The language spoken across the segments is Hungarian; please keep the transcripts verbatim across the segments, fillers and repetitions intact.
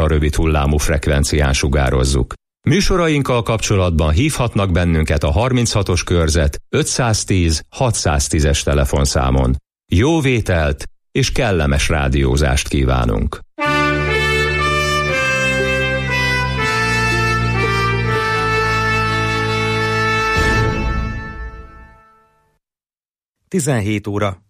rövid hullámú frekvencián sugározzuk. Műsorainkkal kapcsolatban hívhatnak bennünket a harminchatos körzet ötszáztíz hatszáztízes telefonszámon. Jó vételt és kellemes rádiózást kívánunk! tizenhét óra.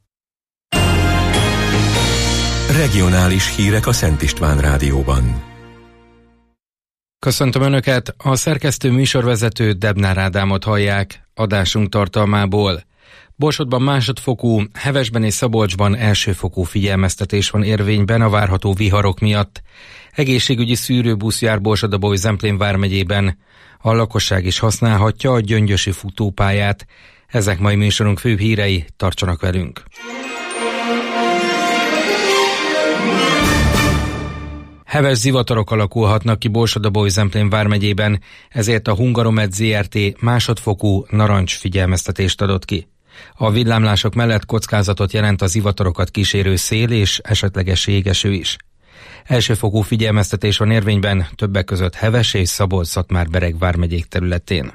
Regionális hírek a Szent István Rádióban. Köszöntöm Önöket, a szerkesztő műsorvezető Debnár Ádámot hallják adásunk tartalmából. Borsodban másodfokú, Hevesben és Szabolcsban elsőfokú figyelmeztetés van érvényben a várható viharok miatt. Egészségügyi szűrőbusz jár Borsod-Abaúj-Zemplén vármegyében. A lakosság is használhatja a gyöngyösi futópályát. Ezek mai műsorunk főbb hírei, tartsanak velünk! Heves zivatarok alakulhatnak ki Borsod-Abaúj-Zemplén vármegyében, ezért a Hungaromed zé er té másodfokú narancs figyelmeztetést adott ki. A villámlások mellett kockázatot jelent a zivatarokat kísérő szél és esetleges jégeső is. Elsőfokú figyelmeztetés van érvényben többek között Heves és Szabolcs-Szatmár-Bereg vármegyék területén.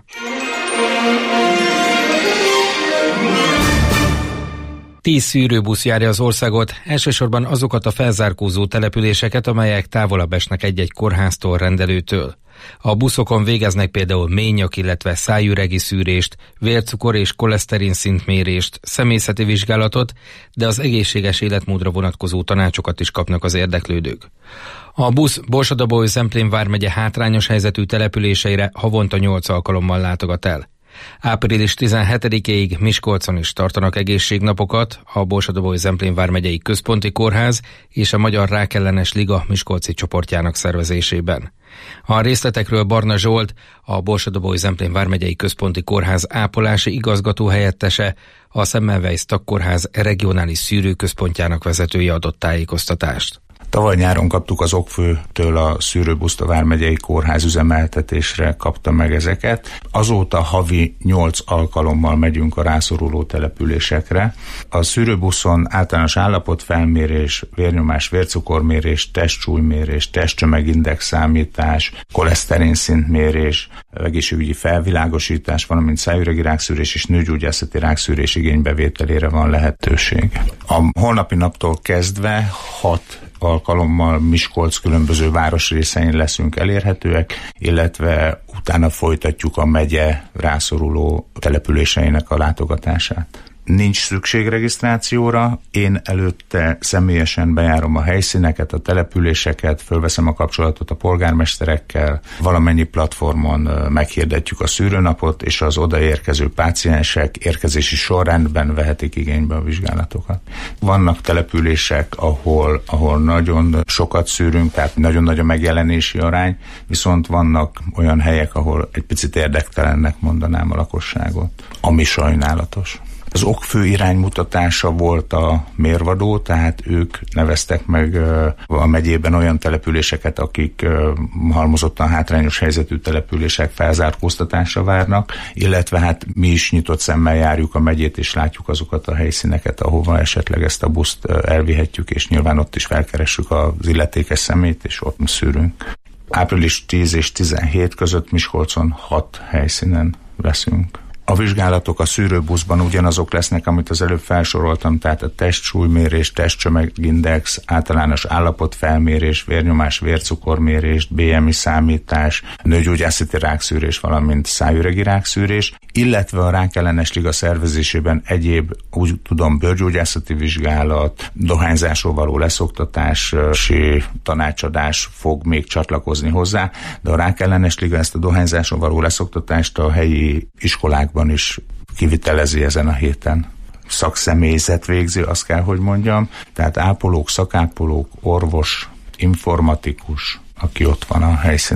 Tíz szűrőbusz járja az országot, elsősorban azokat a felzárkózó településeket, amelyek távolabb esnek egy-egy kórháztól, rendelőtől. A buszokon végeznek például ményak, illetve szájüregi szűrést, vércukor és koleszterin szintmérést, személyzeti vizsgálatot, de az egészséges életmódra vonatkozó tanácsokat is kapnak az érdeklődők. A busz Borsod-Abaúj-Zemplén vármegye hátrányos helyzetű településeire havonta nyolc alkalommal látogat el. április tizenhetedikéig Miskolcon is tartanak egészségnapokat a Borsod-Abaúj-Zemplén vármegyei központi kórház és a Magyar Rákellenes Liga miskolci csoportjának szervezésében. A részletekről Barna Zsolt, a Borsod-Abaúj-Zemplén vármegyei központi kórház ápolási igazgató helyettese, a Semmelweis Tagkórház regionális szűrőközpontjának vezetője adott tájékoztatást. Tavaly nyáron kaptuk az Okfőtől a szűrőbuszt, a vármegyei kórház üzemeltetésre kapta meg ezeket. Azóta havi nyolc alkalommal megyünk a rászoruló településekre. A szűrőbuszon általános állapotfelmérés, vérnyomás, vércukormérés, testsúlymérés, testtömegindex számítás, koleszterin szintmérés, egészségügyi felvilágosítás, valamint szájüregi rákszűrés és nőgyógyászati rákszűrés igénybevételére van lehetőség. A holnapi naptól kezdve hat alkalommal Miskolc különböző városrészein leszünk elérhetőek, illetve utána folytatjuk a megye rászoruló településeinek a látogatását. Nincs szükség regisztrációra, én előtte személyesen bejárom a helyszíneket, a településeket, fölveszem a kapcsolatot a polgármesterekkel, valamennyi platformon meghirdetjük a szűrőnapot, és az odaérkező páciensek érkezési sorrendben vehetik igénybe a vizsgálatokat. Vannak települések, ahol, ahol nagyon sokat szűrünk, tehát nagyon nagy a megjelenési arány, viszont vannak olyan helyek, ahol egy picit érdektelennek mondanám a lakosságot, ami sajnálatos. Az Okfő iránymutatása volt a mérvadó, tehát ők neveztek meg a megyében olyan településeket, akik halmozottan hátrányos helyzetű települések felzárkóztatásra várnak, illetve hát mi is nyitott szemmel járjuk a megyét, és látjuk azokat a helyszíneket, ahova esetleg ezt a buszt elvihetjük, és nyilván ott is felkeressük az illetékes személyt, és ott szűrünk. április tíz és tizenhét között Miskolcon hat helyszínen leszünk. A vizsgálatok a szűrőbuszban ugyanazok lesznek, amit az előbb felsoroltam, tehát a testsúlymérés, testtömegindex, általános állapotfelmérés, vérnyomás, vércukormérés, bé em i számítás, nőgyógyászati rákszűrés, valamint szájüregi rákszűrés, illetve a Rákellenes Liga szervezésében egyéb, úgy tudom, bőrgyógyászati vizsgálat, dohányzásról való leszoktatási tanácsadás fog még csatlakozni hozzá, de a Rákellenes Liga ezt a dohányzásról való leszoktatást a helyi iskolák is kivitelezi ezen a héten. Szakszemélyzet végzi, azt kell, hogy mondjam, tehát ápolók, szakápolók, orvos, informatikus, aki ott van a helyszínen.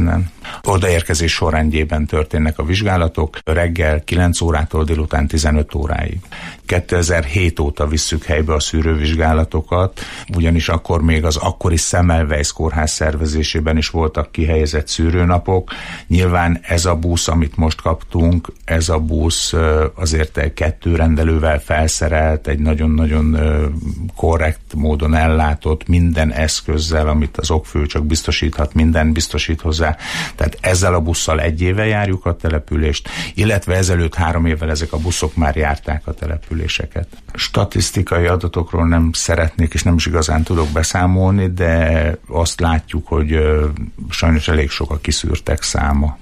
Odaérkezés sorrendjében történnek a vizsgálatok, reggel kilenc órától délután tizenöt óráig. kétezer-hét óta visszük helybe a szűrővizsgálatokat, ugyanis akkor még az akkori Semmelweis kórház szervezésében is voltak kihelyezett szűrőnapok. Nyilván ez a busz, amit most kaptunk, ez a busz azért egy kettő rendelővel felszerelt, egy nagyon-nagyon korrekt módon ellátott, minden eszközzel, amit az okfő csak biztosíthat, minden biztosít hozzá. Tehát ezzel a busszal egy éve járjuk a települést, illetve ezelőtt három évvel ezek a buszok már járták a településeket. Statisztikai adatokról nem szeretnék, és nem is igazán tudok beszámolni, de azt látjuk, hogy ö, sajnos elég sok a kiszűrtek száma.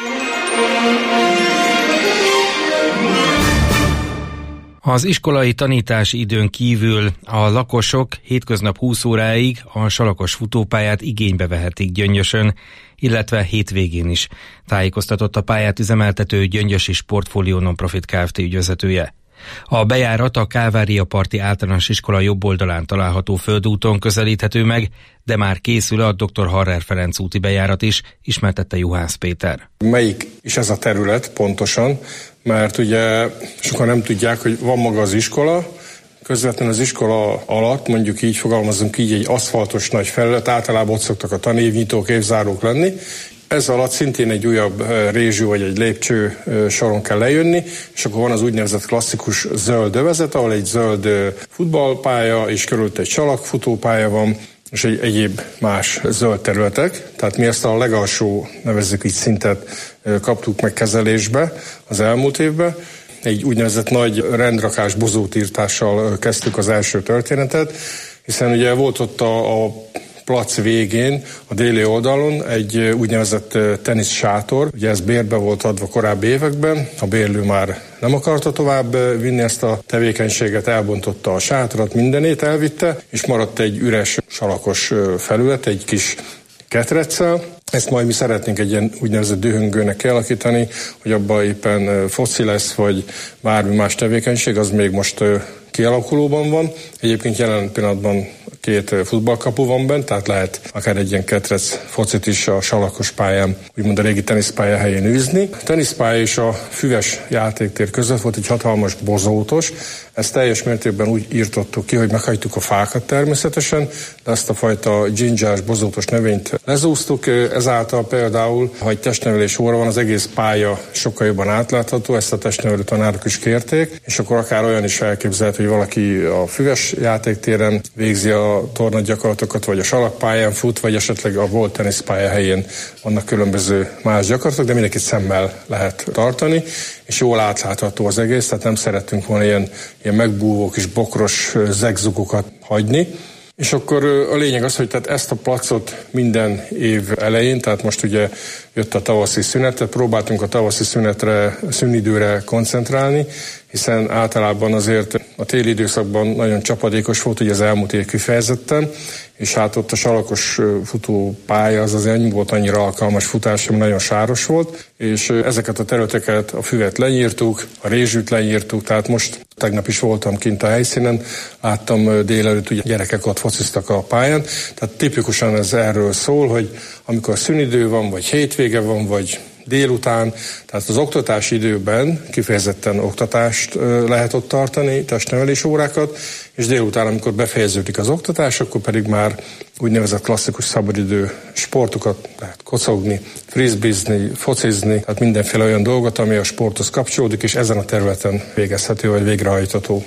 Az iskolai tanítási időn kívül a lakosok hétköznap húsz óráig a salakos futópályát igénybe vehetik Gyöngyösön, illetve hétvégén is, tájékoztatott a pályát üzemeltető Gyöngyösi Sportfolio Nonprofit Kft. Ügyvezetője. A bejárat a Kálvária parti általános iskola jobb oldalán található földúton közelíthető meg, de már készül a doktor Harrer Ferenc úti bejárat is, ismertette Juhász Péter. Melyik is ez a terület pontosan, mert ugye sokan nem tudják, hogy van maga az iskola, közvetlenül az iskola alatt, mondjuk így fogalmazunk így, egy aszfaltos nagy felület, általában ott szoktak a tanévnyitók, évzárók lenni. Ez alatt szintén egy újabb rézsű vagy egy lépcső soron kell lejönni, és akkor van az úgynevezett klasszikus zöld övezet, ahol egy zöld futballpálya, és körülött egy salakfutópálya van, és egy egyéb más zöld területek. Tehát mi ezt a legalsó, nevezzük így szintet kaptuk meg kezelésbe az elmúlt évben. Egy úgynevezett nagy rendrakás bozótírtással kezdtük az első történetet, hiszen ugye volt ott a, a plac végén, a déli oldalon egy úgynevezett teniszsátor, ugye ez bérbe volt adva korábbi években, a bérlő már nem akarta tovább vinni ezt a tevékenységet, elbontotta a sátrat, mindenét elvitte, és maradt egy üres salakos felület, egy kis ketreccel. Ezt majd mi szeretnénk egy ilyen úgynevezett dühöngőnek kialakítani, hogy abban éppen foci lesz, vagy bármi más tevékenység, az még most kialakulóban van. Egyébként jelen pillanatban két futballkapu van bent, tehát lehet akár egy ilyen ketrec focit is a salakos pályán, úgymond a régi teniszpálya helyén űzni. A teniszpálya és a füves játéktér között volt egy hatalmas bozótos. Ezt teljes mértékben úgy írtottuk ki, hogy meghagytuk a fákat természetesen, de ezt a fajta dzsindzsás bozótos növényt lezúztuk. Ezáltal például, ha egy testnevelés óra van, az egész pálya sokkal jobban átlátható, ezt a testnevelő tanárok is kérték, és akkor akár olyan is elképzelhető, hogy valaki a füves játéktéren végzi a tornagyakorlatokat, vagy a salakpályán fut, vagy esetleg a volt teniszpálya helyén vannak különböző más gyakorlatok, de mindenkit szemmel lehet tartani, és jól átlátható az egész, tehát nem szerettünk volna ilyen, ilyen megbúvó kis bokros zegzugokat hagyni. És akkor a lényeg az, hogy tehát ezt a placot minden év elején, tehát most ugye jött a tavaszi szünet, tehát próbáltunk a tavaszi szünetre, szünidőre koncentrálni, hiszen általában azért a téli időszakban nagyon csapadékos volt, ugye az elmúlt év kifejezetten, és hát ott a salakos futópálya az azért nem volt annyira alkalmas futás, sem nagyon sáros volt, és ezeket a területeket, a füvet lenyírtuk, a rézsűt lenyírtuk, tehát most tegnap is voltam kint a helyszínen, láttam délelőtt, ugye gyerekek ott fociztak a pályán, tehát tipikusan ez erről szól, hogy amikor szünidő van, vagy hétvége van, vagy délután, tehát az oktatási időben kifejezetten oktatást lehet ott tartani, testnevelés órákat, és délután, amikor befejeződik az oktatás, akkor pedig már úgynevezett klasszikus szabadidő sportokat lehet kocogni, frisbeezni, focizni, tehát mindenféle olyan dolgot, ami a sporthoz kapcsolódik, és ezen a területen végezhető vagy végrehajtható.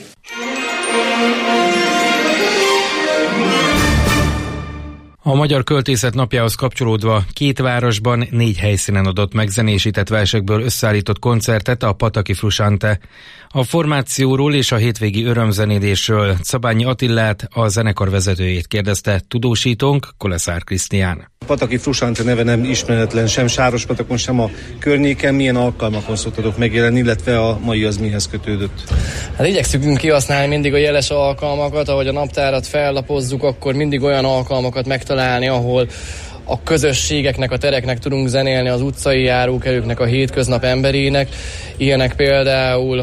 A Magyar Költészet Napjához kapcsolódva két városban négy helyszínen adott megzenésített versekből összeállított koncertet a Pataki Frusciante. A formációról és a hétvégi örömzenélésről Szabányi Attillát, a zenekar vezetőjét kérdezte tudósítónk, Koleszár Krisztián. A Pataki Frusciante neve nem ismeretlen sem Sárospatakon, sem a környéken. Milyen alkalmakon szoktatok megjelenni, illetve a mai az mihez kötődött? Hát igyekszünk kihasználni mindig a jeles alkalmakat, ahogy a naptárat fellapozzuk, akkor mindig olyan alkalmakat megtalálni, ahol a közösségeknek, a tereknek tudunk zenélni, az utcai járókelőknek, a hétköznap emberének. Ilyenek például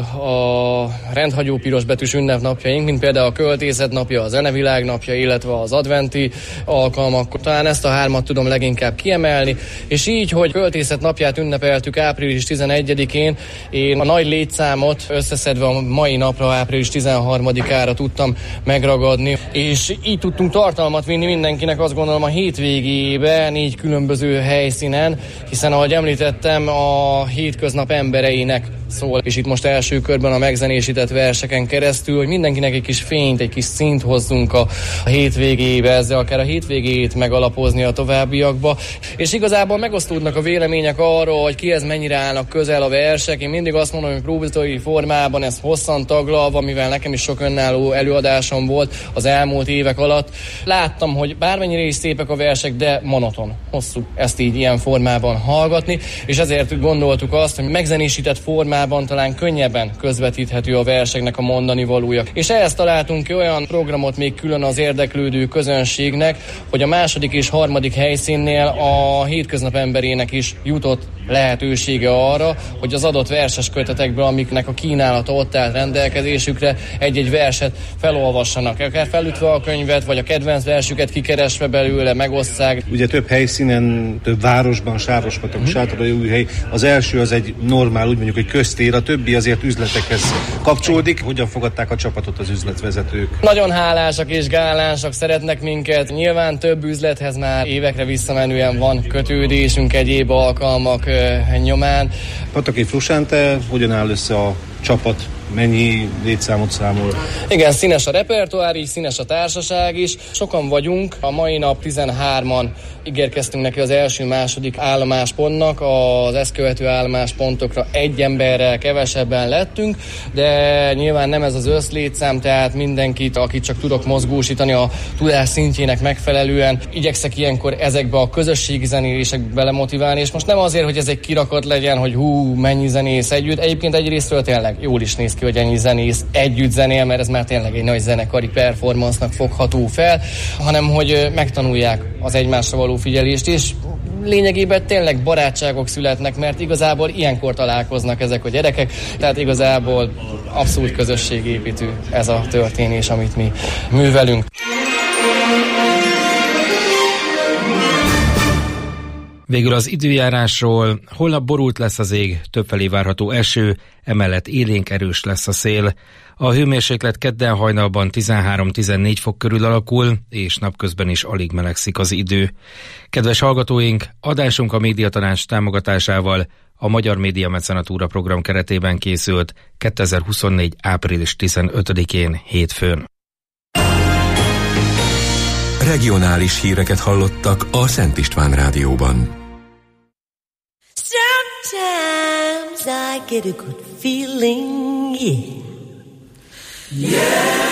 a rendhagyó pirosbetűs ünnepnapjaink, mint például a költészet napja, a zenevilág napja, illetve az adventi alkalmak. Talán ezt a hármat tudom leginkább kiemelni, és így, hogy költészet napját ünnepeltük április tizenegyedikén, én a nagy létszámot összeszedve a mai napra, április tizenharmadikára tudtam megragadni, és így tudtunk tartalmat vinni mindenkinek, azt gondolom, a hétvégébe négy különböző helyszínen, hiszen ahogy említettem, a hétköznap embereinek szól, és itt most első körben a megzenésített verseken keresztül, hogy mindenkinek egy kis fényt, egy kis színt hozzunk a, a hétvégébe, ezzel akár a hétvégét megalapozni a továbbiakba, és igazából megosztódnak a vélemények arról, hogy kihez mennyire állnak közel a versek. Én mindig azt mondom, hogy próbatói formában ez hosszan taglalva, mivel nekem is sok önálló előadásom volt az elmúlt évek alatt. Láttam, hogy bármennyire is szépek a versek, de monoton, hosszú ezt így ilyen formában hallgatni, és ezért gondoltuk azt, hogy megzenésített formában talán könnyebben közvetíthető a verseknek a mondani valója. És ehhez találtunk ki olyan programot még külön az érdeklődő közönségnek, hogy a második és harmadik helyszínnél a hétköznap emberének is jutott lehetősége arra, hogy az adott verses kötetekből, amiknek a kínálata ott állt rendelkezésükre, egy-egy verset felolvassanak. Akár felütve a könyvet, vagy a kedvenc versüket kikeresve belőle, megosszák. Ugye több helyszínen, több városban, Sárospatak, mm-hmm. Sátoraljaújhely. Az első az egy normál, úgy mondjuk, hogy köztér, a többi azért üzletekhez kapcsolódik. Hogyan fogadták a csapatot az üzletvezetők? Nagyon hálásak és gálánsak, szeretnek minket. Nyilván több üzlethez már évekre visszamenően van kötődésünk egyéb alkalmak nyomán. Pataki Frusán, te hogyan áll össze a csapat? Mennyi létszámot számol? Igen, színes a repertoár, így színes a társaság is. Sokan vagyunk, a mai nap tizenhárman ígérkeztünk neki az első-második állomáspontnak, az ezt követő állomáspontokra egy emberrel kevesebben lettünk, de nyilván nem ez az összlétszám, tehát mindenkit, akit csak tudok mozgósítani a tudás szintjének megfelelően, igyekszek ilyenkor ezekbe a közösségi zenélésekbe belemotiválni, és most nem azért, hogy ez egy kirakat legyen, hogy hú, mennyi zenész együtt, egyébként egyrésztről tényleg jól is néz ki, hogy ennyi zenész együtt zenél, mert ez már tényleg egy nagy zenekari performance-nak fogható fel, hanem hogy megtanulják az egymásra való figyelést, és lényegében tényleg barátságok születnek, mert igazából ilyenkor találkoznak ezek a gyerekek, tehát igazából abszolút közösségépítő ez a történés, amit mi művelünk. Végül az időjárásról: holnap borult lesz az ég, többfelé várható eső, emellett élénk erős lesz a szél. A hőmérséklet kedden hajnalban tizenhárom-tizennégy fok körül alakul, és napközben is alig melegszik az idő. Kedves hallgatóink, adásunk a Médiatanács támogatásával a Magyar Média Mecenatúra program keretében készült kétezer-huszonnégy. április tizenötödikén hétfőn. Regionális híreket hallottak a Szent István Rádióban. Sometimes I get a good feeling, yeah. Yeah.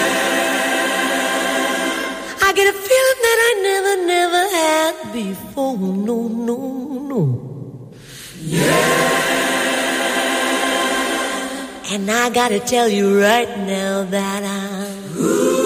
I get a feeling that I never, never had before, no, no, no. Yeah. And I gotta tell you right now that I'm... Ooh.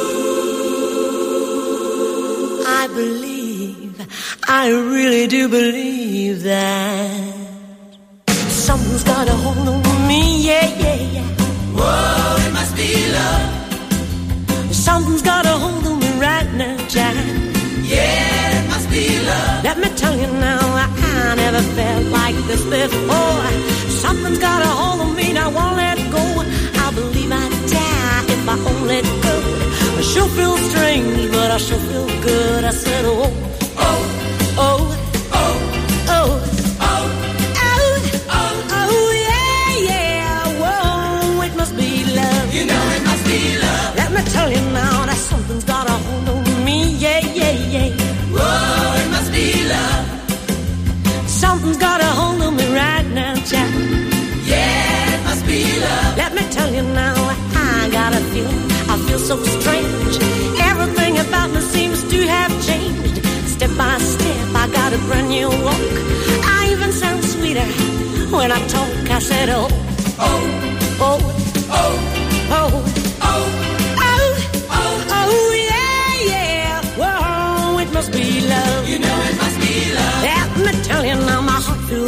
I believe, I really do believe that something's got a hold on me, yeah, yeah, yeah. Whoa, it must be love. Something's got a hold on me right now, child. Yeah, it must be love. Let me tell you now, I, I never felt like this before. Something's got a hold on me, I won't let go. I believe I'd die if I won't let go. I sure feel strange, but I sure feel good. I said, oh, oh, oh, oh, oh, oh, oh, oh, yeah, yeah. Whoa, it must be love. You know it must be love. Let me tell you now that something's got a hold on me, yeah, yeah, yeah. Whoa, it must be love. Something's got a hold on me right now, Jack. Yeah, it must be love. Let me tell you now, I got a feeling. I feel so strange. Everything about me seems to have changed. Step by step, I got a brand new walk. I even sound sweeter when I talk. I said, oh, oh, oh, oh, oh, oh, oh, oh, oh, yeah, yeah. Whoa, it must be love. You know it must be love.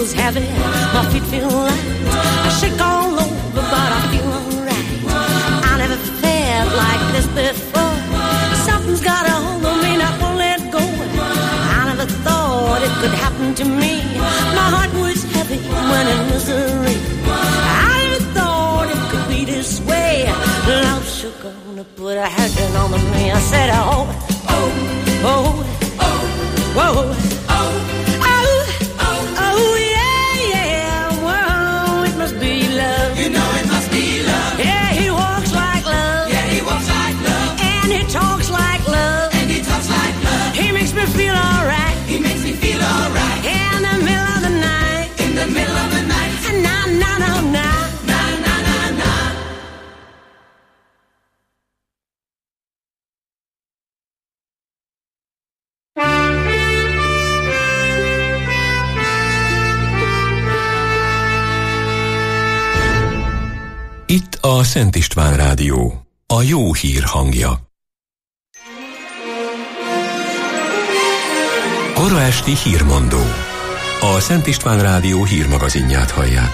feels heavy, my feet feel light. I shake all over, but I feel alright. I never felt like this before. Something's got a hold on me, not won't let go. I never thought it could happen to me. My heart was heavy when in misery. I never thought it could be this way. Love shook on to put a hand on me. I said, oh, oh, oh, oh, whoa, oh, oh, oh, yeah, yeah, whoa, it must be love. You know it must be love. Yeah, he walks like love. Yeah, he walks like love. And he talks like love. And he talks like love. He makes me feel alright. He makes me feel alright. In the middle of the night. In the middle of the night. Na na na na. Na na na na. Itt a Szent István Rádió, a jó hír hangja. Kora esti hírmondó. A Szent István Rádió hírmagazinját hallják.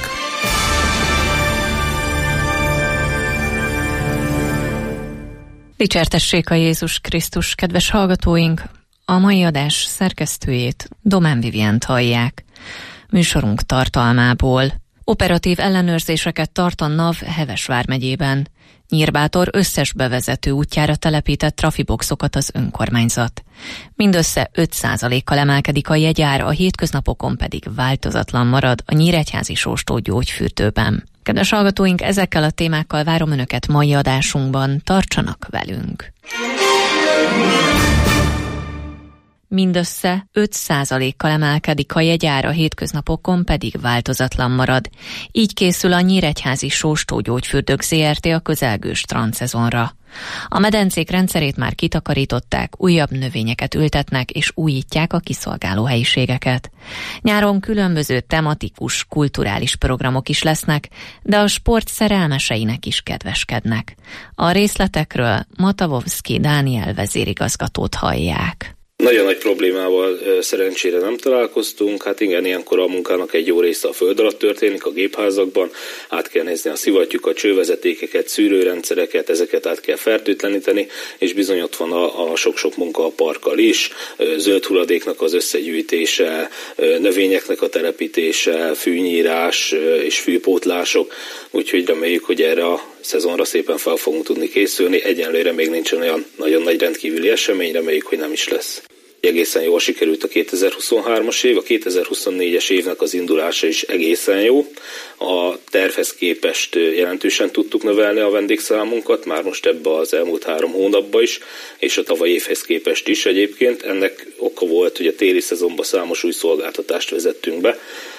Dicsértessék a Jézus Krisztus, kedves hallgatóink! A mai adás szerkesztőjét, Domán Vivient hallják. Műsorunk tartalmából: operatív ellenőrzéseket tart a NAV Heves vármegyében. Nyírbátor összes bevezető útjára telepített trafiboxokat az önkormányzat. Mindössze öt százalékkal emelkedik a jegyár, a hétköznapokon pedig változatlan marad a nyíregyházi Sóstó gyógyfürdőben. Kedves hallgatóink, ezekkel a témákkal várom Önöket mai adásunkban, tartsanak velünk! Mindössze öt százalékkal emelkedik a jegyár, a hétköznapokon pedig változatlan marad. Így készül a nyíregyházi Sóstó gyógyfürdők zé er té a közelgő strandszezonra. A medencék rendszerét már kitakarították, újabb növényeket ültetnek és újítják a kiszolgáló helyiségeket. Nyáron különböző tematikus, kulturális programok is lesznek, de a sport szerelmeseinek is kedveskednek. A részletekről Matavovszki Dániel vezérigazgatót hallják. Nagyon nagy problémával szerencsére nem találkoztunk, hát igen, ilyenkor a munkának egy jó része a föld alatt történik, a gépházakban, át kell nézni a szivattyúkat, csővezetékeket, szűrőrendszereket, ezeket át kell fertőtleníteni, és bizony ott van a, a sok-sok munka a parkkal is, zöld hulladéknak az összegyűjtése, növényeknek a telepítése, fűnyírás és fűpótlások, úgyhogy reméljük, hogy erre a szezonra szépen fel fogunk tudni készülni. Egyenlőre még nincsen olyan nagyon nagy rendkívüli esemény, reméljük, hogy nem is lesz. Egészen jól sikerült a kétezer-huszonhármas év, a kétezer-huszonnégyes évnek az indulása is egészen jó. A tervhez képest jelentősen tudtuk növelni a vendégszámunkat, már most ebbe az elmúlt három hónapban is, és a tavalyi évhez képest is egyébként. Ennek oka volt, hogy a téli szezonban számos új szolgáltatást vezettünk be.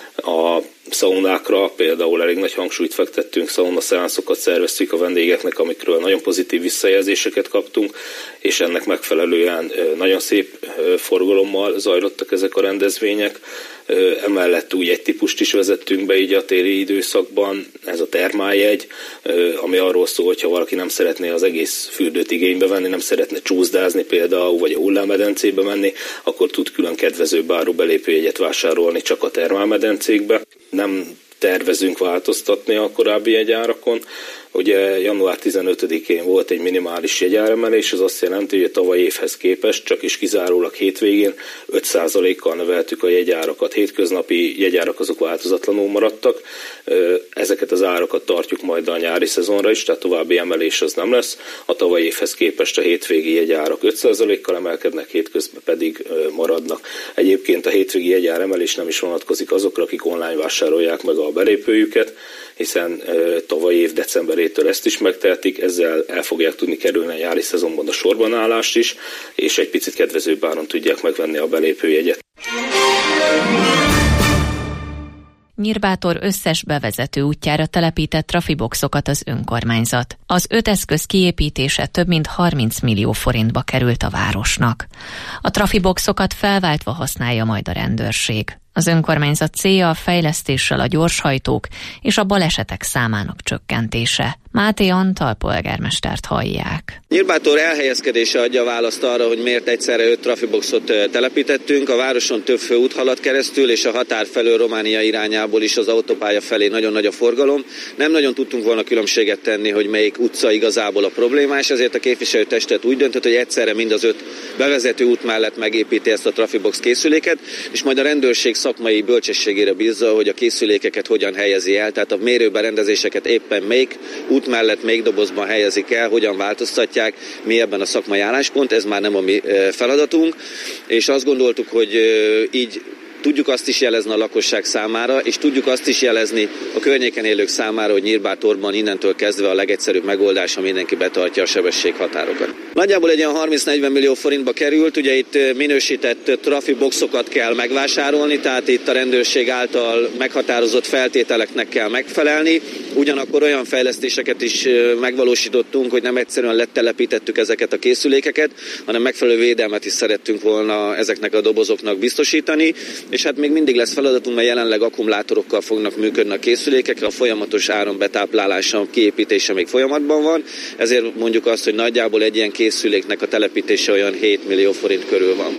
A szaunákra például elég nagy hangsúlyt fektettünk, szaunaszeanszokat szerveztük a vendégeknek, amikről nagyon pozitív visszajelzéseket kaptunk, és ennek megfelelően nagyon szép forgalommal zajlottak ezek a rendezvények. Emellett úgy egy típust is vezettünk be így a téli időszakban, ez a termáljegy, ami arról szól, hogyha valaki nem szeretné az egész fürdőt igénybe venni, nem szeretne csúszdázni például, vagy a hullámmedencébe menni, akkor tud külön kedvezőbb áru belépőjegyet vásárolni csak a termálmedencékbe. Nem tervezünk változtatni a korábbi jegyárakon. Ugye január tizenötödikén volt egy minimális jegyáremelés, az azt jelenti, hogy a tavalyi évhez képest csak is kizárólag hétvégén öt százalékkal növeltük a jegyárakat. Hétköznapi jegyárak azok változatlanul maradtak. Ezeket az árakat tartjuk majd a nyári szezonra is, tehát további emelés az nem lesz. A tavalyi évhez képest a hétvégi jegyárak öt százalékkal emelkednek, hétközben pedig maradnak. Egyébként a hétvégi jegyáremelés nem is vonatkozik azokra, akik online vásárolják meg a belépőjüket, hiszen tavalyi év decemberétől ezt is megtehetik, ezzel el fogják tudni kerülni a nyári szezonban a sorbanállást is, és egy picit kedvezőbb áron tudják megvenni a belépőjegyet. Nyírbátor összes bevezető útjára telepített trafiboxokat az önkormányzat. Az öt eszköz kiépítése több mint harminc millió forintba került a városnak. A trafiboxokat felváltva használja majd a rendőrség. Az önkormányzat célja a fejlesztéssel a gyorshajtók és a balesetek számának csökkentése. Máté Antal polgármestert hallják. Nyírbátor elhelyezkedése adja a választ arra, hogy miért egyszerre öt trafiboxot telepítettünk. A városon több főút halad keresztül, és a határ felől Románia irányából is az autópálya felé nagyon nagy a forgalom. Nem nagyon tudtunk volna különbséget tenni, hogy melyik utca igazából a problémás, ezért a képviselőtestet úgy döntött, hogy egyszerre mind az öt bevezető út mellett megépíti ezt a trafibox készüléket, és majd a rendőrség szakmai bölcsességére bízza, hogy a készülékeket hogyan helyezi el, tehát a mérőberendezéseket éppen melyik út mellett, melyik dobozban helyezik el, hogyan változtatják, mi ebben a szakmai álláspont, ez már nem a mi feladatunk, és azt gondoltuk, hogy így tudjuk azt is jelezni a lakosság számára, és tudjuk azt is jelezni a környéken élők számára, hogy Nyírbátorban innentől kezdve a legegyszerűbb megoldás, ha mindenki betartja a sebességhatárokat. Nagyjából egy olyan harminc-negyven millió forintba került, ugye itt minősített trafiboxokat kell megvásárolni, tehát itt a rendőrség által meghatározott feltételeknek kell megfelelni, ugyanakkor olyan fejlesztéseket is megvalósítottunk, hogy nem egyszerűen letelepítettük ezeket a készülékeket, hanem megfelelő védelmet is szerettünk volna ezeknek a dobozoknak biztosítani, és hát még mindig lesz feladatunk, mert jelenleg akkumulátorokkal fognak működni a készülékek, a folyamatos árambetáplálása, kiépítése még folyamatban van, ezért mondjuk azt, hogy nagyjából egy ilyen készüléknek a telepítése olyan hét millió forint körül van.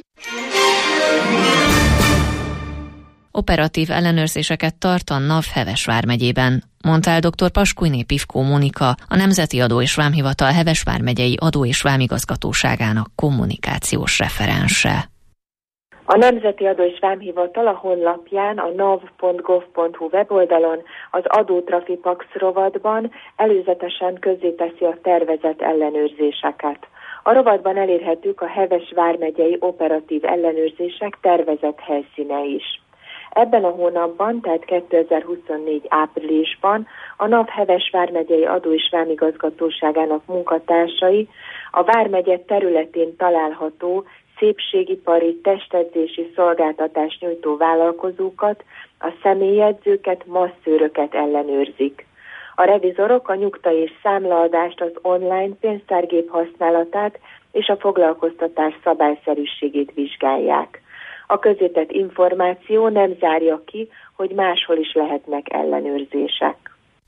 Operatív ellenőrzéseket tart a NAV Heves vármegyében, mondta el dr. Paskújné Pivkó Mónika, a Nemzeti Adó és Vámhivatal Heves vármegyei adó- és vámigazgatóságának kommunikációs referense. A Nemzeti Adó és Vámhivatal a honlapján, a nav pont gov pont hu weboldalon, az Adótrafipax rovatban előzetesen közzéteszi a tervezett ellenőrzéseket. A rovatban elérhetők a Heves vármegyei operatív ellenőrzések tervezett helyszíne is. Ebben a hónapban, tehát kétezer-huszonnégy áprilisban a NAV Heves vármegyei adó- és vámigazgatóságának munkatársai a vármegye területén található szépségipari, testedzési szolgáltatást nyújtó vállalkozókat, a személyjegyzőket, masszőröket ellenőrzik. A revizorok a nyugta és számlaadást, az online pénztárgép használatát és a foglalkoztatás szabályszerűségét vizsgálják. A közzétett információ nem zárja ki, hogy máshol is lehetnek ellenőrzések.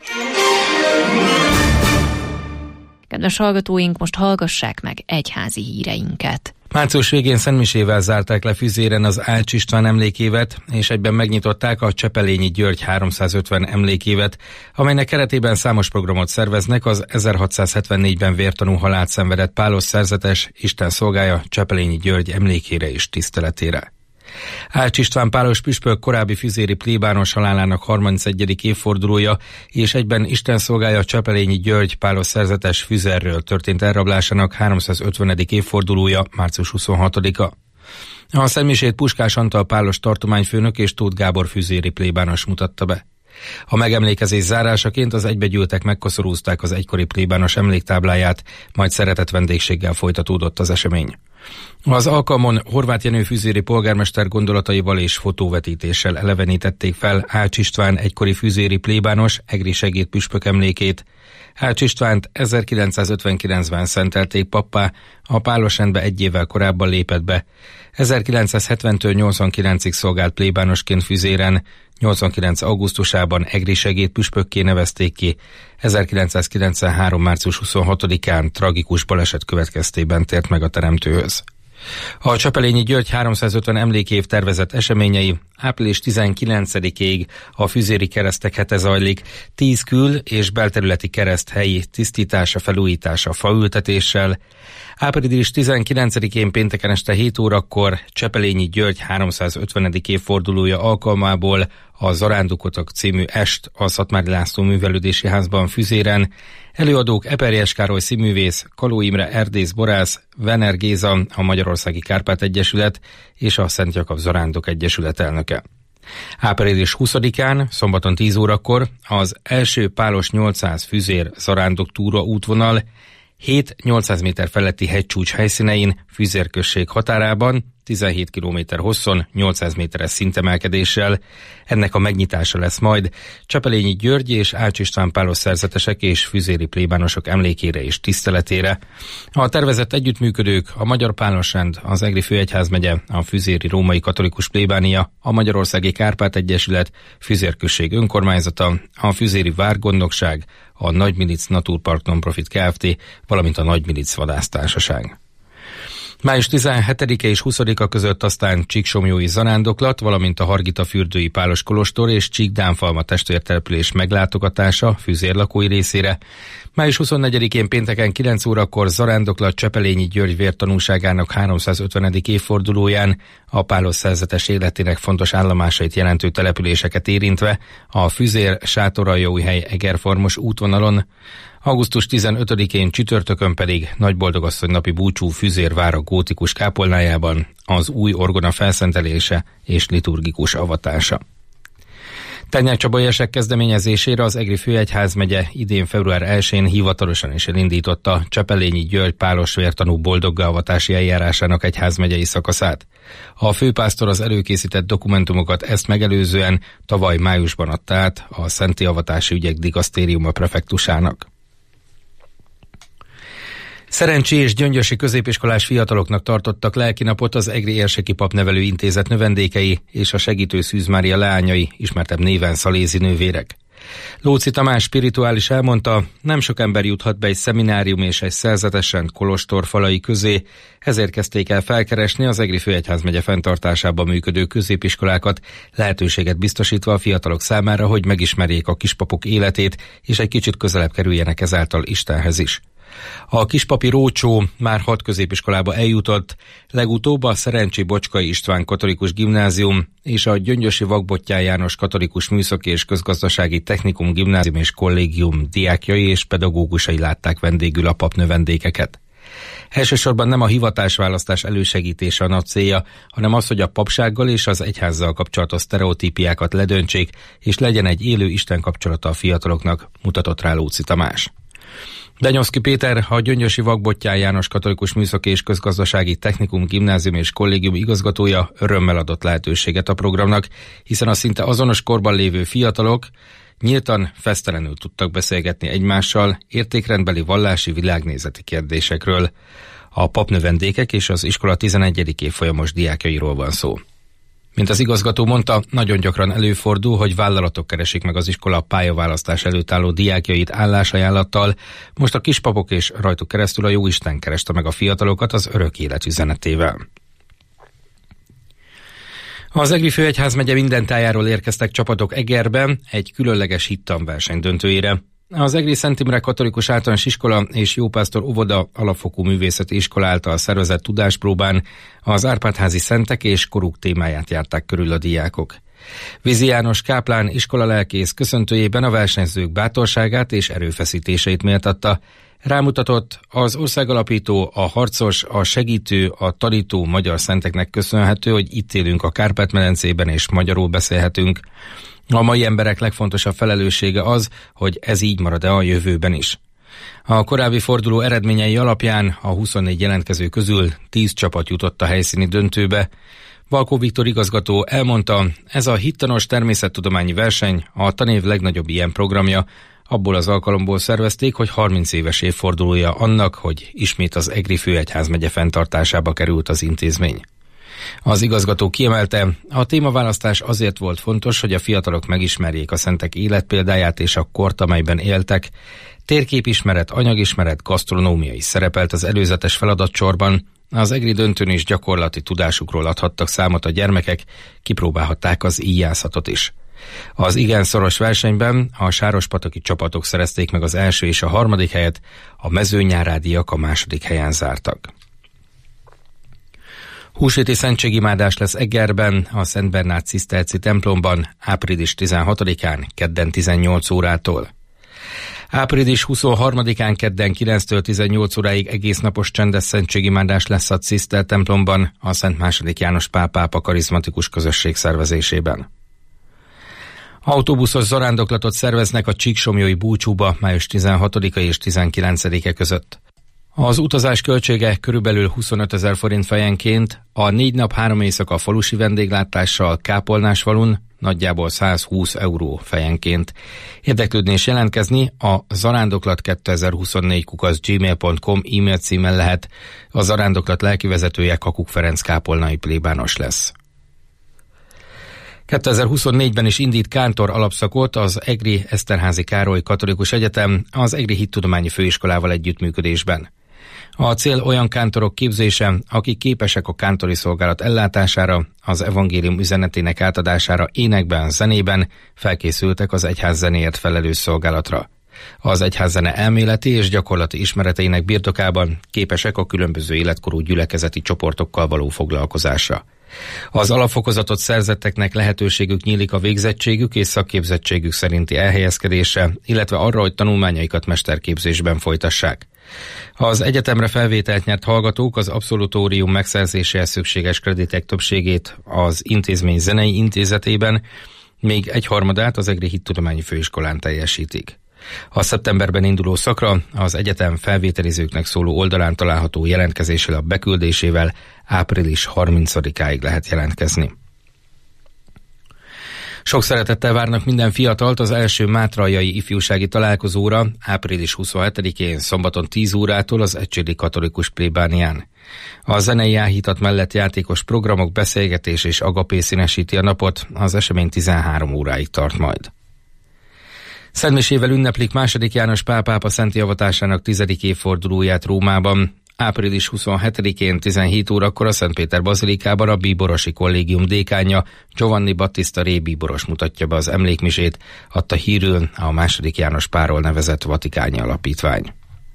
Kedves hallgatóink, most hallgassák meg egyházi híreinket. Március végén szentmisével zárták le Füzéren az Ács István emlékévet, és egyben megnyitották a Csepelényi György háromszázötven emlékévet, amelynek keretében számos programot szerveznek az ezerhatszázhetvennégyben vértanú halált szenvedett pálos szerzetes Isten szolgája Csepelényi György emlékére és tiszteletére. Ács István pálos püspök korábbi füzéri plébános halálának harmincegyedik évfordulója, és egyben Isten szolgája Csepelényi György pálos szerzetes Füzerről történt elrablásának háromszázötvenedik évfordulója március huszonhatodika. A szentmisét Puskás Antal pálos tartományfőnök és Tóth Gábor füzéri plébános mutatta be. A megemlékezés zárásaként az egybegyűltek megkoszorúzták az egykori plébános emléktábláját, majd szeretett vendégséggel folytatódott az esemény. Az alkalmon Horváth Jenő füzéri polgármester gondolataival és fotóvetítéssel elevenítették fel Ács István egykori füzéri plébános egri segédpüspök emlékét. Ács Istvánt ezerkilencszázötvenkilencben szentelték pappá, a pálosrendbe egy évvel korábban lépett be. ezerkilencszázhetventől nyolcvankilencig szolgált plébánosként Füzéren, nyolcvankilenc augusztusában egri segédpüspökké nevezték ki, ezerkilencszázkilencvenhárom március huszonhatodikán tragikus baleset következtében tért meg a teremtőhöz. A Csepelényi György háromszázötven emlékév tervezett eseményei április tizenkilencedikéig a füzéri keresztek hete zajlik, tíz kül- és belterületi kereszt helyi tisztítása, felújítása, faültetéssel. Április tizenkilencedikén pénteken este hét órakor Csepelényi György háromszázötvenedik évfordulója alkalmából a Zarándukotok című est a Szatmári László Művelődési Házban Füzéren előadók Eperjes Károly színművész, Kaló Imre erdész borász, Vener Géza, a Magyarországi Kárpát Egyesület és a Szent Jakab Zarándok Egyesület elnöke. Április huszadikán, szombaton tíz órakor az első pálos nyolcszáz Füzér Zarándok túra útvonal hét-nyolcszáz méter feletti hegycsúcs helyszínein, Füzér község határában, tizenhét kilométer hosszon, nyolcszáz méteres szintemelkedéssel. Ennek a megnyitása lesz majd Csepelényi György és Ács István pálos szerzetesek és füzéri plébánosok emlékére és tiszteletére. A tervezett együttműködők a Magyar Pálosrend, az Egri Főegyházmegye, a Füzéri Római Katolikus Plébánia, a Magyarországi Kárpát Egyesület, Füzérközség önkormányzata, a Füzéri Várgondnokság, a Nagymilic Naturpark Nonprofit Kft., valamint a Nagymilic Vadásztársaság. május tizenhetedike és huszadika között aztán Csíksomlyói zarándoklat, valamint a Hargitafürdői Pálos kolostor és Csíkdánfalma testvértelepülés meglátogatása Füzér lakói részére. május huszonnegyedikén pénteken kilenc órakor zarándoklat Csepelényi György vértanúságának háromszázötvenedik évfordulóján a pálos szerzetes életének fontos állomásait jelentő településeket érintve a Füzér Sátoraljaújhely Egerfarmos útvonalon, augusztus tizenötödikén csütörtökön pedig Nagyboldogasszony napi búcsú Füzér vára gótikus kápolnájában az új orgona felszentelése és liturgikus avatása. Tányár Csaba érsek kezdeményezésére az Egri Főegyházmegye idén február elsején hivatalosan is elindította Csepelényi György pálos vértanú boldoggá avatási eljárásának egyházmegyei szakaszát. A főpásztor az előkészített dokumentumokat ezt megelőzően tavaly májusban adta át a Szenti Avatási Ügyek Digasztériuma prefektusának. Szerencsi és gyöngyösi középiskolás fiataloknak tartottak lelkinapot az Egri Érseki Papnevelő Intézet növendékei és a Segítő Szűz Mária leányai, ismertebb néven Szalézi nővérek. Lóczy Tamás spirituális elmondta, nem sok ember juthat be egy szeminárium és egy szerzetesen kolostor falai közé, ezért kezdték el felkeresni az Egri Főegyházmegye fenntartásában működő középiskolákat, lehetőséget biztosítva a fiatalok számára, hogy megismerjék a kispapok életét, és egy kicsit közelebb kerüljenek ezáltal Istenhez is. A kispapi Rócsó már hat középiskolába eljutott, legutóbb a Szerencsi Bocskai István Katolikus Gimnázium és a Gyöngyösi Vakbottyán János Katolikus Műszaki és Közgazdasági Technikum Gimnázium és Kollégium diákjai és pedagógusai látták vendégül a papnövendékeket. Elsősorban nem a hivatásválasztás elősegítése a nagy célja, hanem az, hogy a papsággal és az egyházzal kapcsolatos sztereotípiákat ledöntsék, és legyen egy élő Isten kapcsolata a fiataloknak, mutatott rá Lóczy Tamás. Danyoszki Péter, a Gyöngyösi Vakbottyán János Katolikus Műszaki és Közgazdasági Technikum Gimnázium és Kollégium igazgatója örömmel adott lehetőséget a programnak, hiszen a szinte azonos korban lévő fiatalok nyíltan, fesztelenül tudtak beszélgetni egymással értékrendbeli vallási világnézeti kérdésekről. A papnövendékek és az iskola tizenegyedik évfolyamos diákjairól van szó. Mint az igazgató mondta, nagyon gyakran előfordul, hogy vállalatok keresik meg az iskola pályaválasztás előtt álló diákjait állásajánlattal, most a kispapok és rajtuk keresztül a Jóisten kereste meg a fiatalokat az örök élet üzenetével. Az Egri Főegyházmegye minden tájáról érkeztek csapatok Egerben egy különleges hittanverseny döntőjére. Az Egri Szent Imre Katolikus Általános Iskola és Jópásztor Óvoda alapfokú művészeti iskola által szervezett tudáspróbán az Árpád-házi szentek és koruk témáját járták körül a diákok. Vizi János káplán iskolalelkész köszöntőjében a versenyzők bátorságát és erőfeszítéseit méltatta. Rámutatott, az országalapító, a harcos, a segítő, a tanító magyar szenteknek köszönhető, hogy itt élünk a Kárpát-medencében és magyarul beszélhetünk. A mai emberek legfontosabb felelőssége az, hogy ez így marad-e a jövőben is. A korábbi forduló eredményei alapján a huszonnégy jelentkező közül tíz csapat jutott a helyszíni döntőbe. Valkó Viktor igazgató elmondta, ez a hittanos természettudományi verseny a tanév legnagyobb ilyen programja, abból az alkalomból szervezték, hogy harminc éves évfordulója annak, hogy ismét az Egri Főegyházmegye fenntartásába került az intézmény. Az igazgató kiemelte, a témaválasztás azért volt fontos, hogy a fiatalok megismerjék a szentek életpéldáját és a kort, amelyben éltek. Térképismeret, anyagismeret, gasztronómia is szerepelt az előzetes feladatsorban. Az egri döntőn is gyakorlati tudásukról adhattak számot a gyermekek, kipróbálhatták az íjászatot is. Az igen szoros versenyben a sárospataki csapatok szerezték meg az első és a harmadik helyet, a mezőnyárádiak a második helyen zártak. Húsvéti szentségimádás lesz Egerben, a Szent Bernát Ciszterci templomban április tizenhatodikán, kedden tizennyolc órától. április huszonharmadikán kedden kilenctől tizennyolc óráig egésznapos csendes szentségimádás lesz a Ciszter templomban, a Szent második János Pál pápa karizmatikus közösség szervezésében. Autóbuszos zarándoklatot szerveznek a Csíksomlyói búcsúba május tizenhatodika és tizenkilencedike között. Az utazás költsége körülbelül huszonötezer forint fejenként, a négy nap három éjszaka falusi vendéglátással Kápolnásfalun nagyjából százhúsz euró fejenként. Érdeklődni és jelentkezni a zarándoklat kétezer-huszonnégy kukac gmail pont com e-mail címen lehet. A zarándoklat lelkivezetője Kakuk Ferenc kápolnai plébános lesz. kétezer-huszonnégyben is indít kántor alapszakot az Egri Eszterházy Károly Katolikus Egyetem az Egri Hittudományi Főiskolával együttműködésben. A cél olyan kántorok képzése, akik képesek a kántori szolgálat ellátására, az evangélium üzenetének átadására énekben, zenében, felkészültek az egyház zenéért felelős szolgálatra. Az egyházzene elméleti és gyakorlati ismereteinek birtokában képesek a különböző életkorú gyülekezeti csoportokkal való foglalkozásra. Az alapfokozatot szerzetteknek lehetőségük nyílik a végzettségük és szakképzettségük szerinti elhelyezkedésre, illetve arra, hogy tanulmányaikat mesterképzésben folytassák. Az egyetemre felvételt nyert hallgatók az abszolutórium megszerzéséhez szükséges kreditek többségét az intézmény zenei intézetében, még egyharmadát az Egri Hittudományi Főiskolán teljesítik. A szeptemberben induló szakra az egyetem felvételizőknek szóló oldalán található jelentkezési lap beküldésével április harmincadikáig lehet jelentkezni. Sok szeretettel várnak minden fiatalt az első mátraljai ifjúsági találkozóra április huszonhetedikén szombaton tíz órától az Ecseri Katolikus Plébánián. A zenei áhítat mellett játékos programok, beszélgetés és agapé színesíti a napot, az esemény tizenhárom óráig tart majd. Szentmisével ünneplik második János Pál pápa szenti avatásának tizedik évfordulóját Rómában. április huszonhetedikén tizenhét órakor a Szentpéter bazilikában a bíborosi kollégium dékánja Giovanni Battista Re bíboros mutatja be az emlékmisét, adta hírül a második János Pálról nevezett Vatikáni Alapítvány.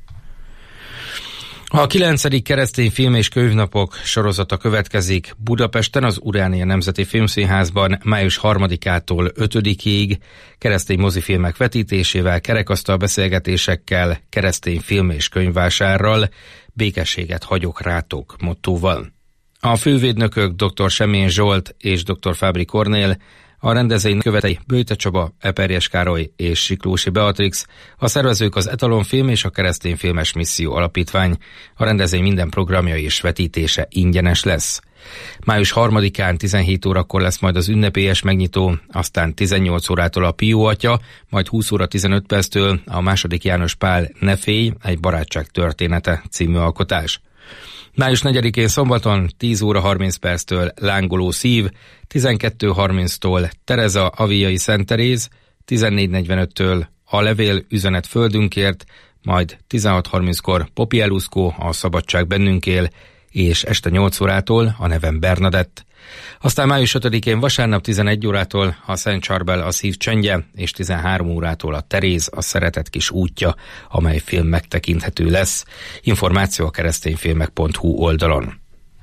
A kilencedik keresztény film és könyvnapok sorozata következik Budapesten az Uránia Nemzeti Filmszínházban május harmadikától ötödikéig keresztény mozifilmek vetítésével, kerekasztal beszélgetésekkel, keresztény film és könyvvásárral, békességet hagyok rátok mottóval. A fővédnökök dr. Semén Zsolt és dr. Fábri Kornél, a rendezvény követei Böjte Csaba, Eperjes Károly és Siklósi Beatrix, a szervezők az Etalon Film és a Keresztény Filmes Misszió Alapítvány. A rendezvény minden programja és vetítése ingyenes lesz. május harmadikán tizenhét órakor lesz majd az ünnepélyes megnyitó, aztán tizennyolc órától a Pió Atya, majd húsz óra tizenöt perctől a második János Pál Ne félj, egy barátság története című alkotás. május negyedikén szombaton tíz óra harminc perctől Lángoló szív, tizenkettő harminctól Tereza Aviai Szent Teréz, tizennégy negyvenöttől A levél üzenet földünkért, majd tizenhat harminckor Popi Eluszkó, A szabadság bennünk él, és este nyolc órától A nevem Bernadett. Aztán május ötödikén vasárnap tizenegy órától a Szent Csarbel A szív csendje, és tizenhárom órától a Teréz A szeretet kis útja, amely film megtekinthető lesz. Információ a keresztényfilmek pont hu oldalon.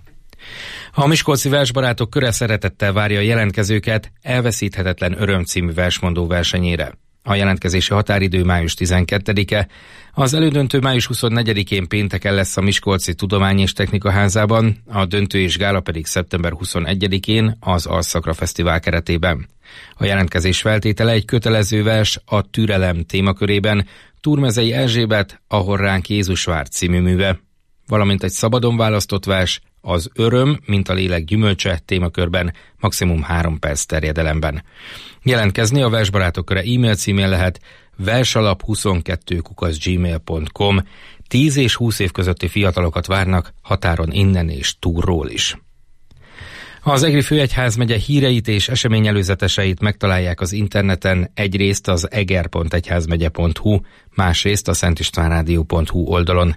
A Miskolci Versbarátok köre szeretettel várja a jelentkezőket Elveszíthetetlen öröm című versmondó versenyére. A jelentkezési határidő május tizenkettedike, az elődöntő május huszonnegyedikén pénteken lesz a Miskolci Tudomány és Technika Házában, a döntő és gála pedig szeptember huszonegyedikén az Alszakra Fesztivál keretében. A jelentkezés feltétele egy kötelező vers a Türelem témakörében Túrmezei Erzsébet, Ahol ránk Jézus vár című műve, valamint egy szabadon választott vers az Öröm, mint a lélek gyümölcse témakörben maximum három perc terjedelemben. Jelentkezni a Versbarátok köre e-mail címén lehet versalap huszonkettő kukac gmail pont com. tíz és húsz év közötti fiatalokat várnak határon innen és túlról is. Az Egri Főegyházmegye híreit és eseményelőzeteseit megtalálják az interneten, egyrészt az eger pont egyházmegye pont hu, másrészt a szentistvánrádió pont hu oldalon.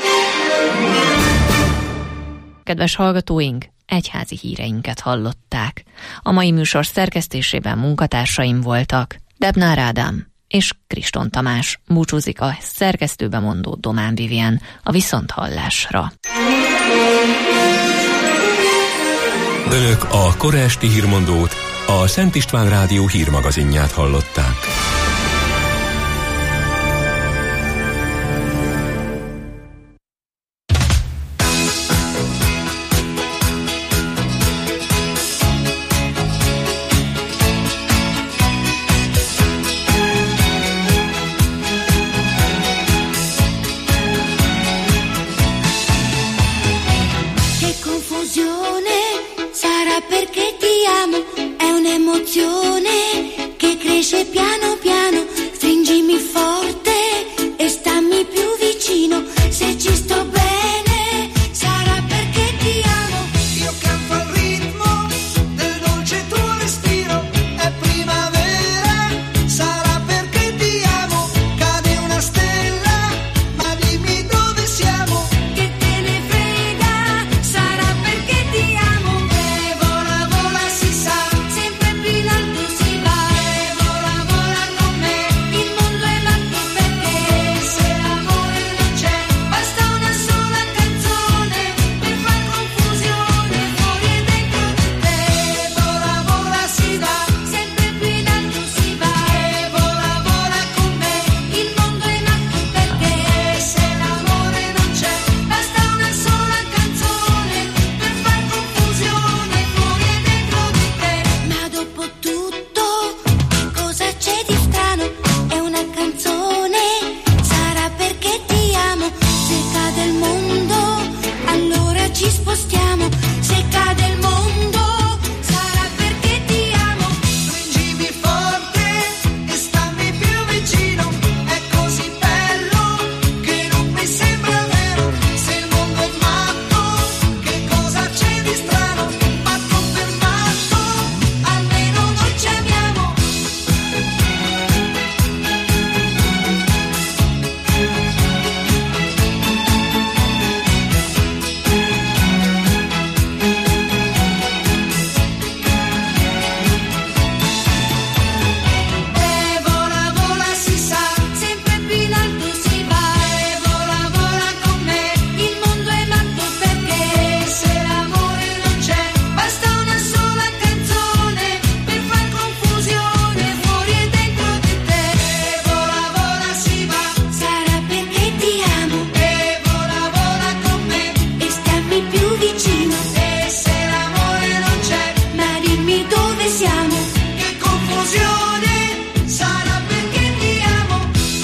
Kedves hallgatóink, egyházi híreinket hallották. A mai műsor szerkesztésében munkatársaim voltak Debnár Ádám és Kriston Tamás. Búcsúzik a szerkesztőbemondó Domán Vivien. A viszonthallásra. Önök a kora esti hírmondót, a Szent István Rádió hírmagazinját hallották. dice piano piano, stringimi forte e stammi più vicino. Se ci sto bene sarà perché ti amo. Io canto al ritmo del dolce tuo respiro, è primavera, sarà perché ti amo. Cade una stella, ma dimmi dove siamo. Che te ne frega, sarà perché ti amo. E vola, vola, si sa, Sempre più in alto si va. e vola, vola con me. Il mondo è matto perché se l'amore non c'è, basta una sola canzone per far confusione fuori e dentro di te. E vola, vola, si va, Sempre più in alto si va. e vola, vola con me. Il mondo è matto perché Se l'amore non c'è, basta una sola canzone per far confusione fuori e dentro di te. Ma dopo tutto, che cosa c'è di strano? È una canzone, sarà perché ti amo. Se cade il mondo, allora ci spostiamo. Se cade il mondo, sarà perché ti amo. stringimi forte e stammi più vicino. È così bello che non mi sembra vero. Se il mondo è matto, che cosa c'è di strano? Matto per matto, Almeno noi ci amiamo. e vola, vola, si sa, Sempre più in alto si va. e vola, vola con me. Il mondo è matto perché Se l'amore non c'è, basta una sola canzone per far confusione fuori e dentro di te. e vola, vola, si va, Sarà perché ti amo e vola, vola con me. e stammi più vicino. E se l'amore non c'è, Ma dimmi dove siamo. che confusione, sarà perché ti amo.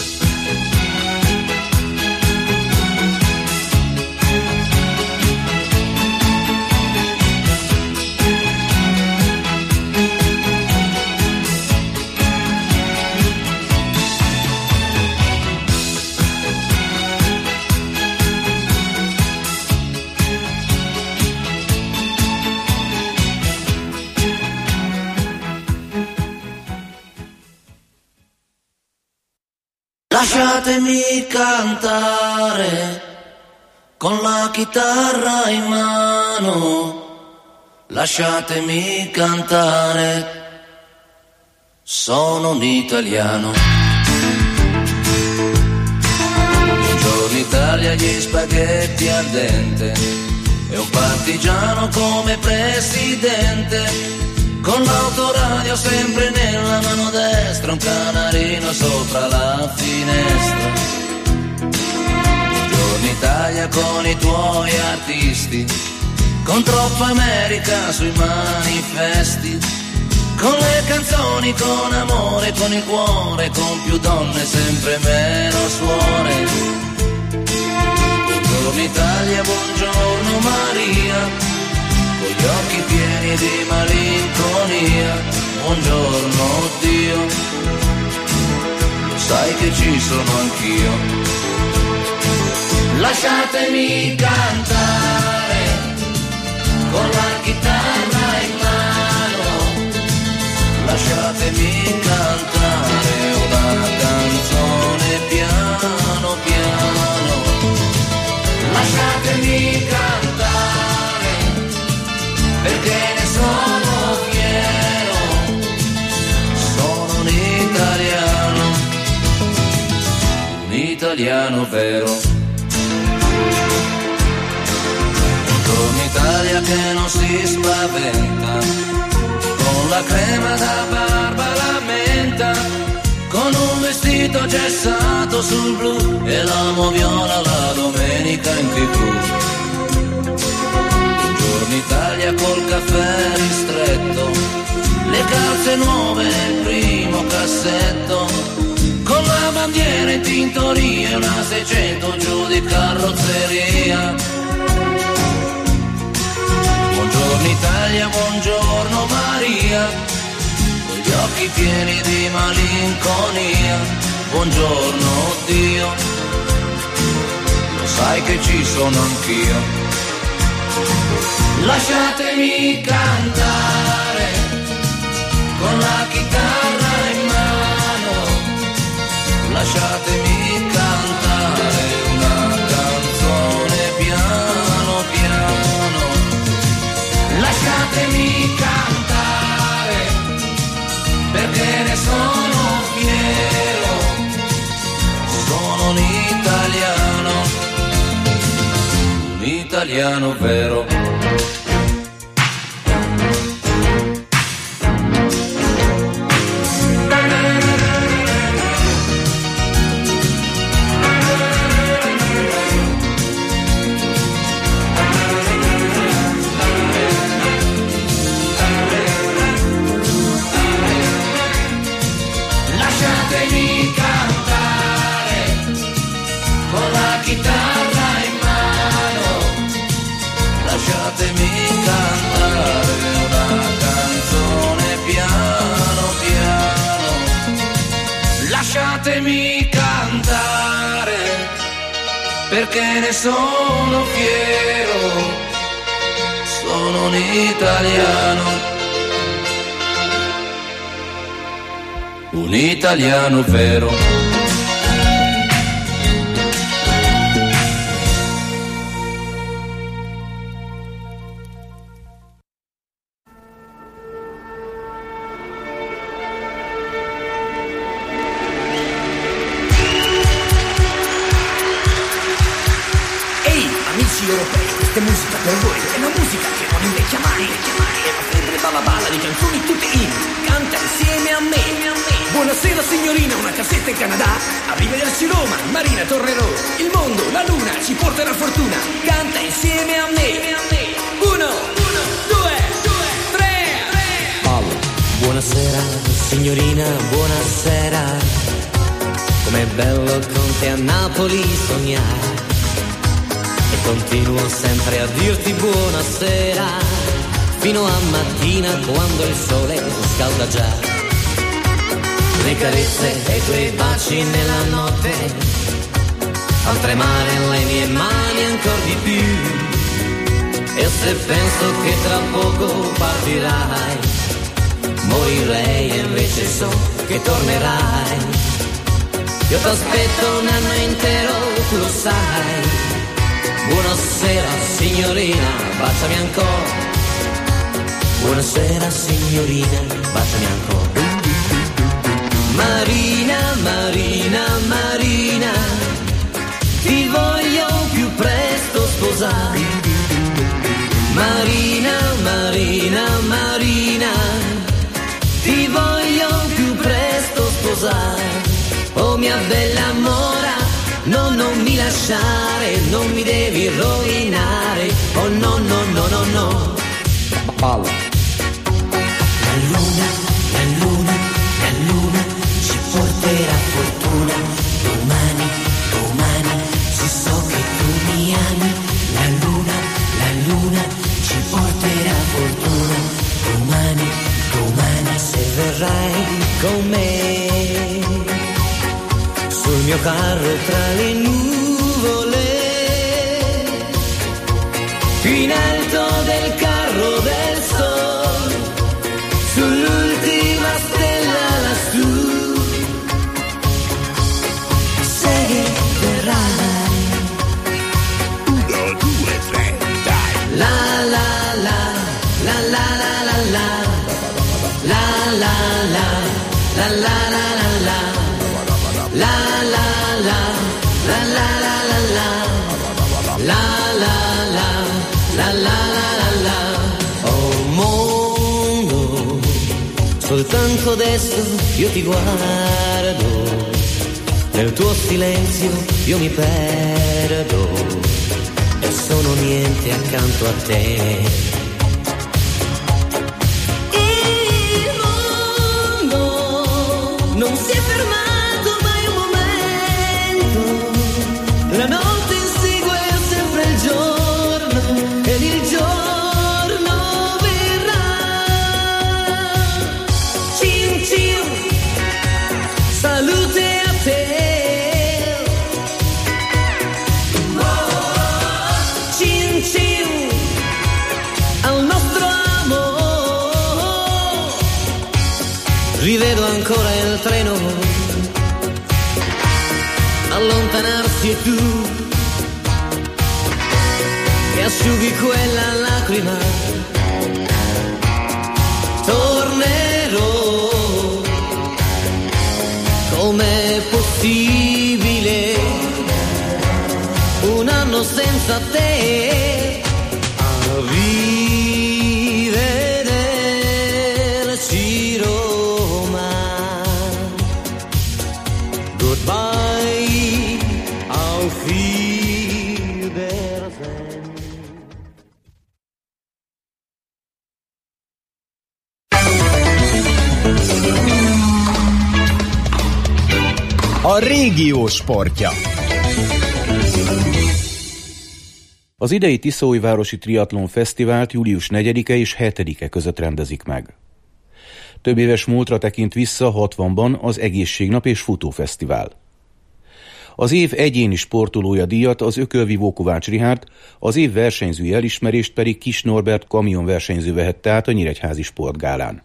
Lasciatemi cantare con la chitarra in mano, lasciatemi cantare, sono un italiano. Buongiorno Italia, gli spaghetti al dente e un partigiano come presidente. Con l'autoradio sempre nella mano destra, un canarino sopra la finestra. Buongiorno Italia con i tuoi artisti, con troppa America sui manifesti, con le canzoni, con amore, con il cuore, con più donne, sempre meno suore. Buongiorno Italia, buongiorno Maria, con gli occhi pieni di malinconia, buongiorno Dio, lo sai che ci sono anch'io. Lasciatemi cantare con la chitarra in mano, lasciatemi cantare una canzone piano piano, lasciatemi cantare perché ne sono fiero, sono un italiano, un italiano vero. Buongiorno Italia che non si spaventa, con la crema da barba la menta, con un vestito gessato sul blu e l'amo viola la domenica in tv. Buongiorno Italia col caffè ristretto, le calze nuove nel primo cassetto, con la bandiera in tintoria e una seicento giù di carrozzeria. Buongiorno Italia, buongiorno Maria, con gli occhi pieni di malinconia, buongiorno Dio, lo sai che ci sono anch'io. Lasciatemi cantare con la chitarra in mano, lasciatemi cantare una canzone piano piano, lasciatemi cantare perché ne sono fiero, sono un italiano, un italiano vero. Lasciatemi cantare perché ne sono fiero, sono un italiano, un italiano vero. Questa è musica per voi, è una musica che non invecchia mai, è una febbre balla balla di canzoni tutte in, canta insieme a me, buonasera signorina, una cassetta in Canada, arrivederci Roma, Marina tornerò, il mondo, la luna ci porterà fortuna, canta insieme a me, uno, uno, due, due, tre, tre. Paolo. Buonasera signorina, buonasera, com'è bello con te a Napoli sognare. Continuo sempre a dirti buonasera, fino a mattina quando il sole scalda già. Le carezze e i tuoi baci nella notte fan tremare le mie mani ancor di più. E se penso che tra poco partirai, morirei e invece so che tornerai. Io t'aspetto un anno intero, tu lo sai. Buonasera signorina, baciami ancora. Buonasera signorina, baciami ancora. Marina, Marina, Marina, ti voglio più presto sposare. Marina, Marina, Marina, ti voglio più presto sposare. Oh mia bella mora, no, non mi lasciare, non mi devi rovinare. Oh no, no, no, no, no. Balla. La luna, la luna, la luna ci porterà fortuna. Domani, domani, se so che tu mi ami. La luna, la luna ci porterà fortuna. Domani, domani, se verrai con me sul mio carro tra le nuvole, più in alto del carro del sol, sull'ultima stella lassù, sai che verrai. Uno, due, tre, dai. La la la, la la la la la, la la la, la la la la la. La la la, la la la la la, la la la, la la la la la. Oh mondo, soltanto adesso io ti guardo, nel tuo silenzio io mi perdo e sono niente accanto a te. Il mondo non si è fermato. La notte insegue sempre il giorno ed il giorno verrà. Cin cin, ancora il treno, allontanarsi e tu che asciughi quella lacrima. Tornerò, com'è possibile un anno senza te a rivederci Roma. Goodbye, auf Wiedersehen. A régió sportja. Az idei Tiszaújvárosi Triatlon Fesztivált július negyedike és hetedike között rendezik meg. Több éves múltra tekint vissza hatvanban az Egészségnap és Futófesztivál. Az év egyéni sportolója díjat az ökölvívó Kovács Richárd, az év versenyzői elismerést pedig Kis Norbert kamionversenyző vehette át a Nyíregyházi Sportgálán.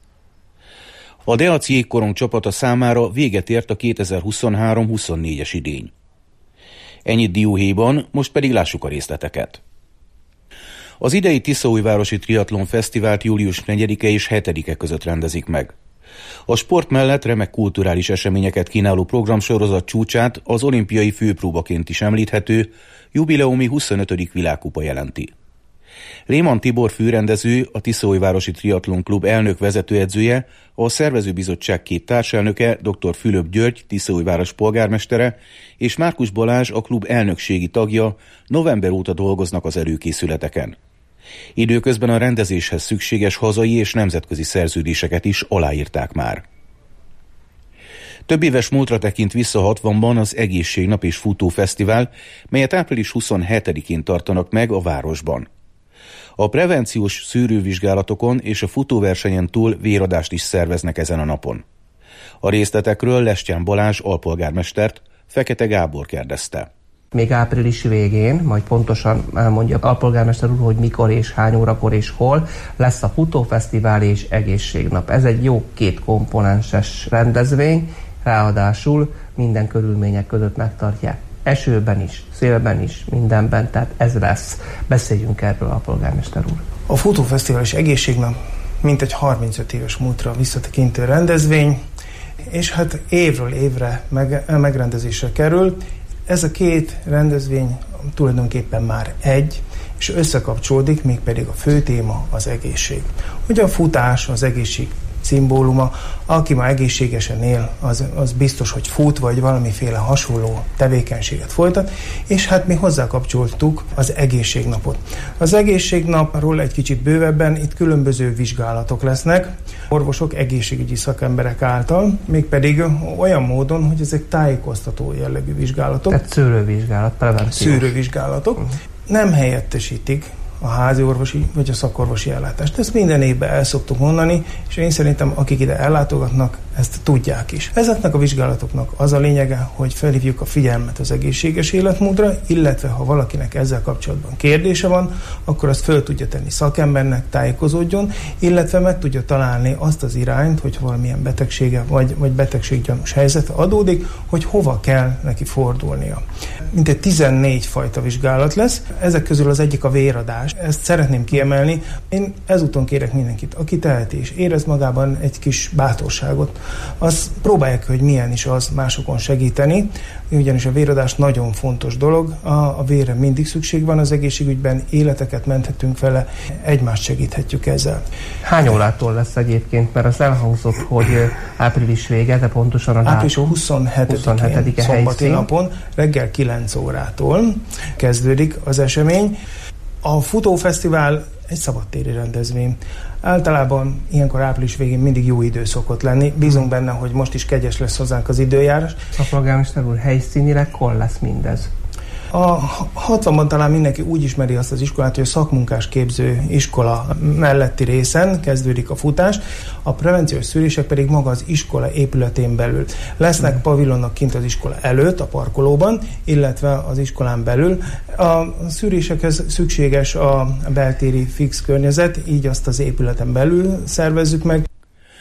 A Deac jégkorong csapata számára véget ért a kétezer-huszonhárom huszonnégyes idény. Ennyit dióhéjban, most pedig lássuk a részleteket. Az idei Tiszaújvárosi Triatlon Fesztivált július negyedike és hetedike között rendezik meg. A sport mellett remek kulturális eseményeket kínáló programsorozat csúcsát az olimpiai főpróbaként is említhető jubileumi huszonötödik világkupa jelenti. Léman Tibor főrendező, a Tiszaújvárosi Triatlon Klub elnök vezetőedzője, a szervezőbizottság két társelnöke, dr. Fülöp György, Tiszaújváros polgármestere, és Márkus Balázs, a klub elnökségi tagja november óta dolgoznak az előkészületeken. Időközben a rendezéshez szükséges hazai és nemzetközi szerződéseket is aláírták már. Több éves múltra tekint vissza hatvanban az Egészségnap és Futófesztivál, melyet április huszonhetedikén tartanak meg a városban. A prevenciós szűrővizsgálatokon és a futóversenyen túl véradást is szerveznek ezen a napon. A részletekről Lestján Balázs alpolgármestert Fekete Gábor kérdezte. Még április végén, majd pontosan elmondja alpolgármester úr, hogy mikor és hány órakor és hol lesz a Futófesztivál és Egészségnap. Ez egy jó két komponenses rendezvény, ráadásul minden körülmények között megtartják. Esőben is, szélben is, mindenben, tehát ez lesz. Beszéljünk erről, alpolgármester úr. A Futófesztivál és Egészségnap mintegy harmincöt éves múltra visszatekintő rendezvény, és hát évről évre meg, megrendezésre kerül. Ez a két rendezvény tulajdonképpen már egy, és összekapcsolódik, mégpedig a fő téma az egészség. Ugye a futás az egészség szimbóluma, aki ma egészségesen él, az, az biztos, hogy fut, vagy valamiféle hasonló tevékenységet folytat, és hát mi hozzákapcsoltuk az egészségnapot. Az egészségnapról egy kicsit bővebben itt különböző vizsgálatok lesznek, orvosok, egészségügyi szakemberek által, mégpedig olyan módon, hogy ezek tájékoztató jellegű vizsgálatok. Tehát szűrővizsgálat, prevenció. Szűrővizsgálatok. Uh-huh. Nem helyettesítik a házi orvosi vagy a szakorvosi ellátást. Ezt minden évben el szoktuk mondani, és én szerintem, akik ide ellátogatnak, ezt tudják is. Ezeknek a vizsgálatoknak az a lényege, hogy felhívjuk a figyelmet az egészséges életmódra, illetve ha valakinek ezzel kapcsolatban kérdése van, akkor azt föl tudja tenni szakembernek, tájékozódjon, illetve meg tudja találni azt az irányt, hogy valamilyen betegsége vagy, vagy betegséggyanús helyzet adódik, hogy hova kell neki fordulnia. Mintegy tizennégy fajta vizsgálat lesz, ezek közül az egyik a véradás. Ezt szeretném kiemelni. Én ezúton kérek mindenkit, aki teheti és érez magában egy kis bátorságot, az próbálják, hogy milyen is az másokon segíteni, ugyanis a véradás nagyon fontos dolog, a, a vérre mindig szükség van az egészségügyben, életeket menthetünk vele, egymást segíthetjük ezzel. Hány órától lesz egyébként, mert az elhangzott, hogy április vége, de pontosan a dátum? április huszonhetedikén, szombati napon, reggel kilenc órától kezdődik az esemény. A Futófesztivál egy szabadtéri rendezvény. Általában ilyenkor április végén mindig jó idő szokott lenni. Bízunk benne, hogy most is kegyes lesz hozzánk az időjárás. A polgármester úr, helyszínileg hol lesz mindez? A hatvanban talán mindenki úgy ismeri azt az iskolát, hogy a szakmunkás képző iskola melletti részen kezdődik a futás, a prevenciós szűrések pedig maga az iskola épületén belül. Lesznek pavilonok kint az iskola előtt, a parkolóban, illetve az iskolán belül. A szűrésekhez szükséges a beltéri fix környezet, így azt az épületen belül szervezzük meg.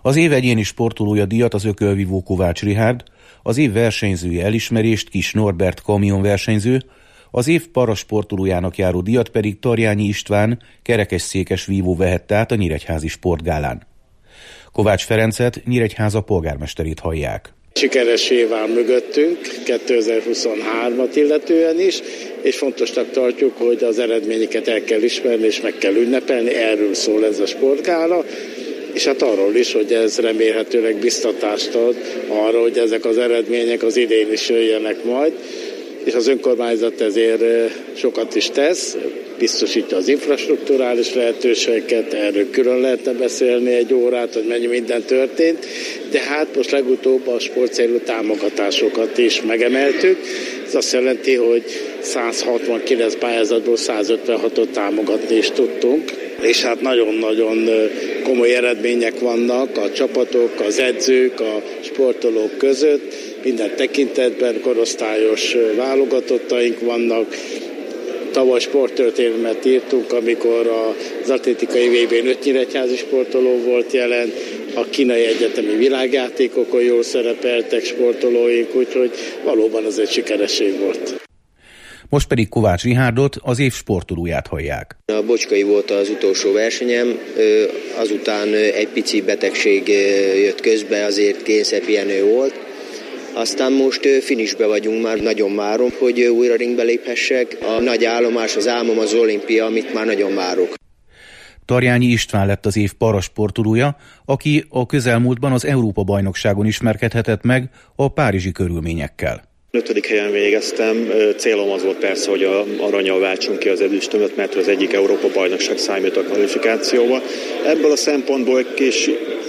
Az év egyéni sportolója díjat az ökölvívó Kovács Richárd, az év versenyzője elismerést Kis Norbert kamionversenyző, az év parasportolójának járó díjat pedig Tarjányi István kerekesszékes vívó vehette át a Nyíregyházi sportgálán. Kovács Ferencet, Nyíregyháza polgármesterét hallják. Sikeressé vál mögöttünk kétezer-huszonhármat illetően is, és fontosnak tartjuk, hogy az eredményeket el kell ismerni és meg kell ünnepelni, erről szól ez a sportgála, és hát arról is, hogy ez remélhetőleg biztatást ad arra, hogy ezek az eredmények az idén is jöjjenek majd, és az önkormányzat ezért sokat is tesz, biztosítja az infrastrukturális lehetőségeket, erről külön lehetne beszélni egy órát, hogy mennyi minden történt, de hát most legutóbb a sportcélú támogatásokat is megemeltük. Ez azt jelenti, hogy száz hatvankilenc pályázatból száz ötvenhatot támogatni is tudtunk, és hát nagyon-nagyon komoly eredmények vannak a csapatok, az edzők, a sportolók között, minden tekintetben korosztályos válogatottaink vannak. Tavaly sporttörténelmet írtunk, amikor az atlétikai vé bén öt nyíregyházi sportoló volt jelen, a kínai egyetemi világjátékokon jól szerepeltek sportolóink, úgyhogy valóban ez egy sikeresség volt. Most pedig Kovács Rihárdot, az év sportolóját hallják. A Bocskai volt az utolsó versenyem, azután egy pici betegség jött közbe, azért kényszerpihenő volt. Aztán most finishbe vagyunk, már nagyon várom, hogy újra ringbe léphessek. A nagy állomás, az álmom az olimpia, amit már nagyon várok. Tarjányi István lett az év parasportolója, aki a közelmúltban az Európa-bajnokságon ismerkedhetett meg a párizsi körülményekkel. Ötödik helyen végeztem, célom az volt persze, hogy a arannyal váltsunk ki az ezüstömet, mert az egyik Európa-bajnokság számít a kvalifikációba. Ebből a szempontból egy kis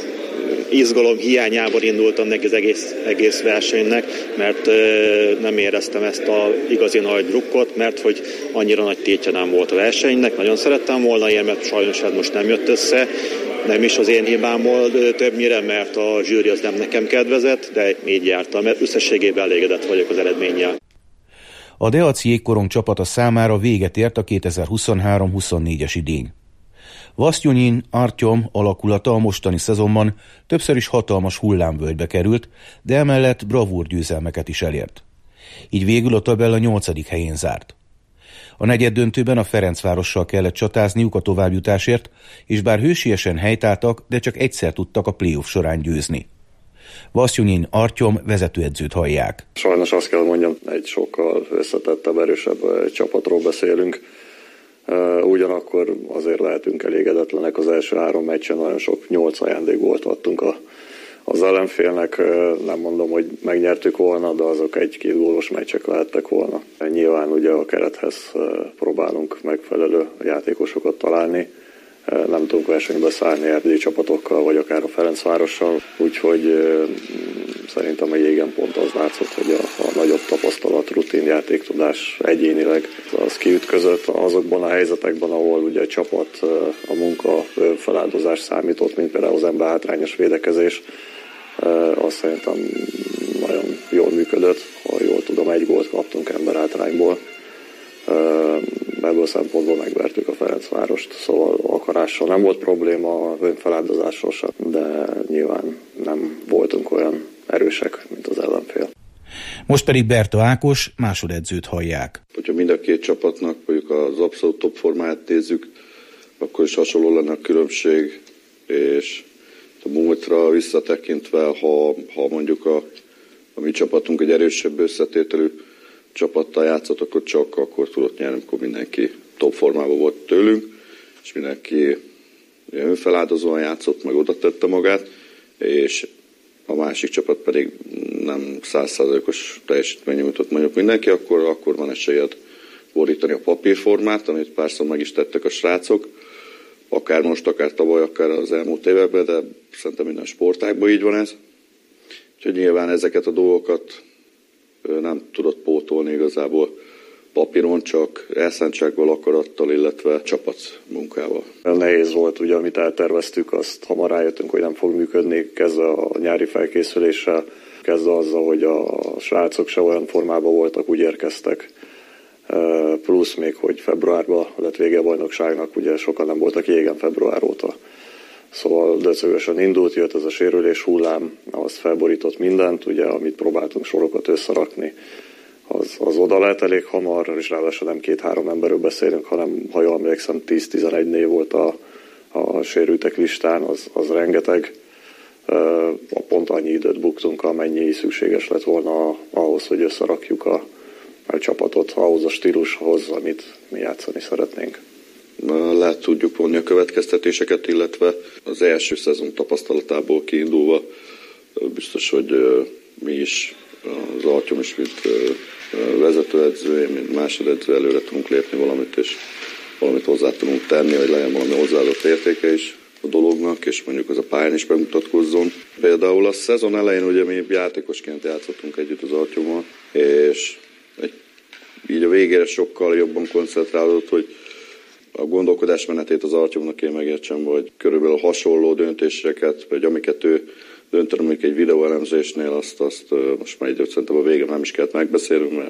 izgalom hiányában indultam neki az egész, egész versenynek, mert nem éreztem ezt a igazi nagy drukkot, mert hogy annyira nagy tétje nem volt a versenynek. Nagyon szerettem volna ilyen, mert sajnos ez most nem jött össze. Nem is az én hibámmal többnyire, mert a zsűri az nem nekem kedvezett, de így jártam, mert összességében elégedett vagyok az eredménnyel. A Deac jégkorong csapata számára véget ért a kétezer-huszonhárom huszonnégyes idény. Vasztyonyin Artyom alakulata a mostani szezonban többször is hatalmas hullámvölgybe került, de emellett bravúr győzelmeket is elért. Így végül a tabella nyolcadik helyén zárt. A negyeddöntőben a Ferencvárossal kellett csatázniuk a továbbjutásért, és bár hősiesen helytáltak, de csak egyszer tudtak a play-off során győzni. Vasztyonyin Artyom vezetőedzőt hallják. Sajnos azt kell mondjam, egy sokkal összetettebb, erősebb csapatról beszélünk. Ugyanakkor azért lehetünk elégedetlenek, az első három meccsen nagyon sok nyolc ajándékgólt adtunk a, az ellenfélnek. Nem mondom, hogy megnyertük volna, de azok egy-két gólos meccsek lehettek volna. Nyilván ugye a kerethez próbálunk megfelelő játékosokat találni. Nem tudunk versenybe szállni erdélyi csapatokkal, vagy akár a Ferencvárossal, úgyhogy szerintem a jégen pont az látszott, hogy a, a nagyobb tapasztalat, rutin, játéktudás egyénileg az kiütközött azokban a helyzetekben, ahol ugye a csapat, a munka, feláldozás számított, mint például az emberhátrányos védekezés. Azt szerintem nagyon jól működött, ha jól tudom, egy gólt kaptunk emberhátrányból. Ebből a szempontból megvertük a Ferencvárost, szóval akarással nem volt probléma, a önfeláldozással sem, de nyilván nem voltunk olyan erősek, mint az ellenfél. Most pedig Berta Ákos másodedzőt hallják. Hogyha mind a két csapatnak mondjuk az abszolút top formáját nézzük, akkor is hasonló lenne a különbség, és a múltra visszatekintve, ha, ha mondjuk a, a mi csapatunk egy erősebb összetételű csapattal játszott, akkor csak akkor tudott nyerni, amikor mindenki top formában volt tőlünk, és mindenki önfeláldozóan játszott, meg oda tette magát, és a másik csapat pedig nem száz százalékos teljesítmény nyújtott mondjuk mindenki, akkor, akkor van esélyed borítani a papírformát, amit párszor meg is tettek a srácok, akár most, akár tavaly, akár az elmúlt években, de szerintem minden sportágban így van ez. Úgyhogy nyilván ezeket a dolgokat nem tudott pótolni igazából papíron, csak elszántsággal, akarattal, illetve csapatmunkával. Nehéz volt, ugye, amit elterveztük, azt hamar rájöttünk, hogy nem fog működni, kezdve a nyári felkészüléssel, kezdve azzal, hogy a srácok se olyan formában voltak, úgy érkeztek. Plusz még, hogy februárban lett vége a bajnokságnak, ugye sokan nem voltak jégen február óta. Szóval döcögösen indult, jött ez a sérülés hullám, az felborított mindent, ugye, amit próbáltunk sorokat összerakni, az, az oda lett elég hamar, és ráadásul nem két-három emberről beszélünk, hanem, ha jól emlékszem, tíz-tizenegy név volt a, a sérültek listán, az, az rengeteg. A pont annyi időt buktunk, amennyi szükséges lett volna ahhoz, hogy összerakjuk a, a csapatot, ahhoz a stílushoz, amit mi játszani szeretnénk. Le tudjuk vonni a következtetéseket, illetve az első szezon tapasztalatából kiindulva biztos, hogy mi is, az Artyom is, mint vezetőedző, mint másodedző előre tudunk lépni valamit, és valamit hozzá tudunk tenni, hogy legyen valami hozzáadott értéke is a dolognak, és mondjuk az a pályán is bemutatkozzon. Például a szezon elején ugye mi játékosként játszottunk együtt az Artyommal, és egy, így a végére sokkal jobban koncentrálódott, hogy a gondolkodásmenetét az Artyomnak én megértsem, vagy körülbelül hasonló döntéseket, vagy amiket ő döntene mondjuk egy videóelemzésnél, azt, azt most már így szerintem a végén nem is kellett megbeszélnünk, mert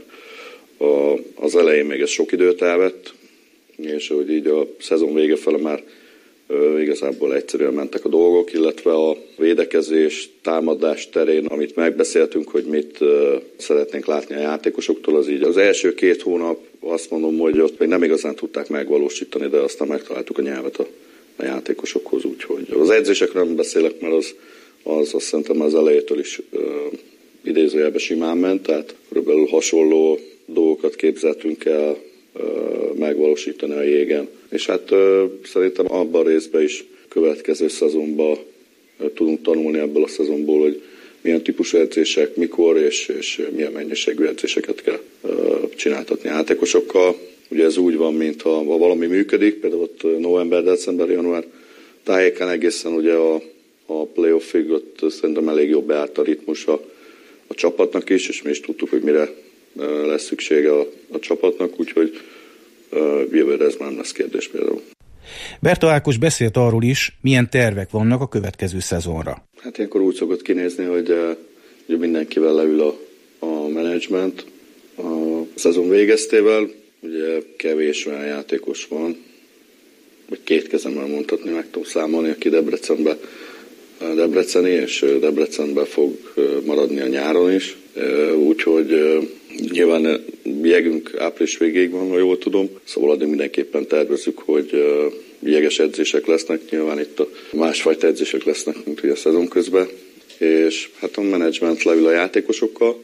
a, az elején még ez sok időt elvett, és hogy így a szezon vége fele már ö, igazából egyszerűen mentek a dolgok, illetve a védekezés, támadás terén, amit megbeszéltünk, hogy mit ö, szeretnénk látni a játékosoktól, az így az első két hónap, azt mondom, hogy ott még nem igazán tudták megvalósítani, de aztán megtaláltuk a nyelvet a, a játékosokhoz, úgyhogy az edzésekről nem beszélek, mert az, az azt szerintem az elejétől is ö, idézőjelben simán ment, tehát körülbelül hasonló dolgokat képzeltünk el megvalósítani a jégen. És hát ö, szerintem abban a részben is következő szezonban ö, tudunk tanulni ebből a szezonból, hogy milyen típusú edzések, mikor és, és milyen mennyiségű edzéseket kell ö, csináltatni játékosokkal. Ugye ez úgy van, mintha ha valami működik, például ott november, december, január tájéken egészen ugye a, a playoffig ott szerintem elég jobb beállt a ritmus a, a csapatnak is, és mi is tudtuk, hogy mire lesz szüksége a, a csapatnak, úgyhogy uh, jövőre ez már nem lesz kérdés például. Berta Ákos beszélt arról is, milyen tervek vannak a következő szezonra. Hát ilyenkor úgy szokott kinézni, hogy uh, mindenkivel leül a, a menedzsment a szezon végeztével. Ugye kevés olyan játékos van, vagy két kezemmel mondhatni, meg tudom számolni, aki Debrecenbe Debreceni, és Debrecenben fog maradni a nyáron is. Úgyhogy nyilván jegünk április végéig van, ha jól tudom. Szóval addig mindenképpen tervezzük, hogy jeges edzések lesznek. Nyilván itt a másfajta edzések lesznek, mint ugye a szezon közben. És hát a menedzsment leül a játékosokkal,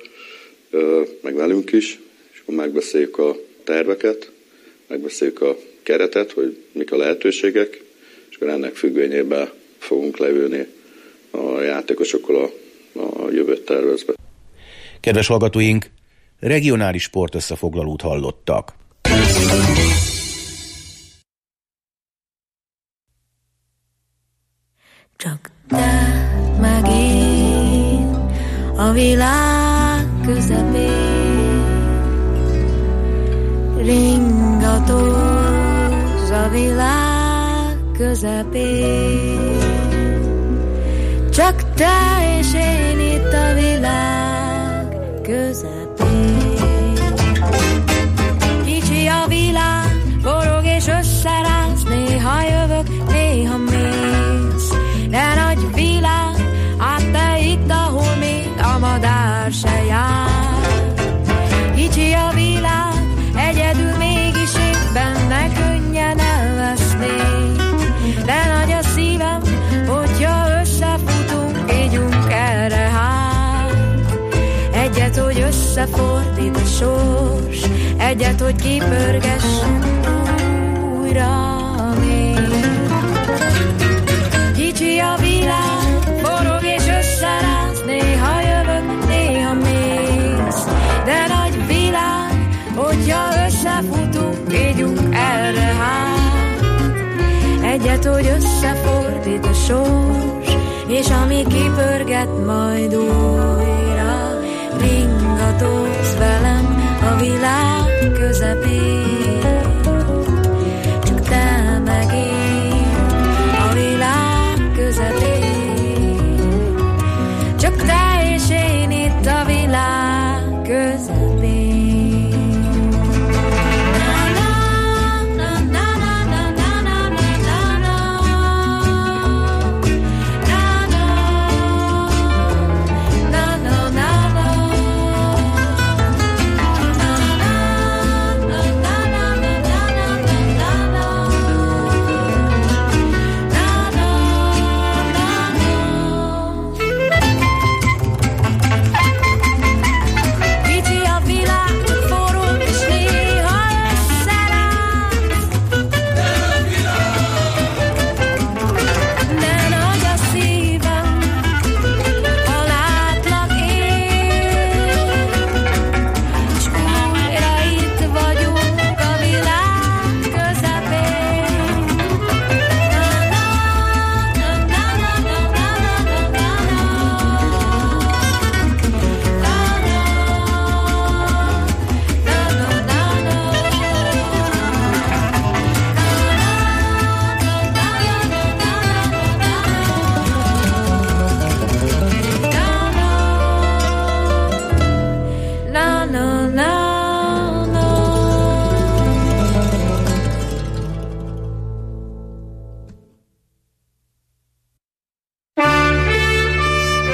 meg velünk is, és akkor megbeszéljük a terveket, megbeszéljük a keretet, hogy mik a lehetőségek, és akkor ennek függvényében fogunk leülni a játékosokkal a, a jövőt tervezve. Kedves hallgatóink, regionális sportösszefoglalót hallottak. Csak te meg én a világ közepén, ringatóz a világ közepén. Csak te és én itt a világ közepén. Kicsi a világ, forog és összeráz, néha jövök, néha mész. De nagy világ, hát te itt, ahol még a madár se jár. Kicsi a világ, egyedül mégis én benne könnyen elvesznék. De nagy a szívem, hogyha összefutunk, ígyunk erre hát. Egyet, hogy összefordít a sors, egyet, hogy kipörgessünk újra még. Kicsi a világ, forog és összeráz, néha jövök, néha mész. De nagy világ, hogyha összefutunk, ígyunk erre hát. Egyet, hogy összefordít a sors, és ami kipörget majd úgy.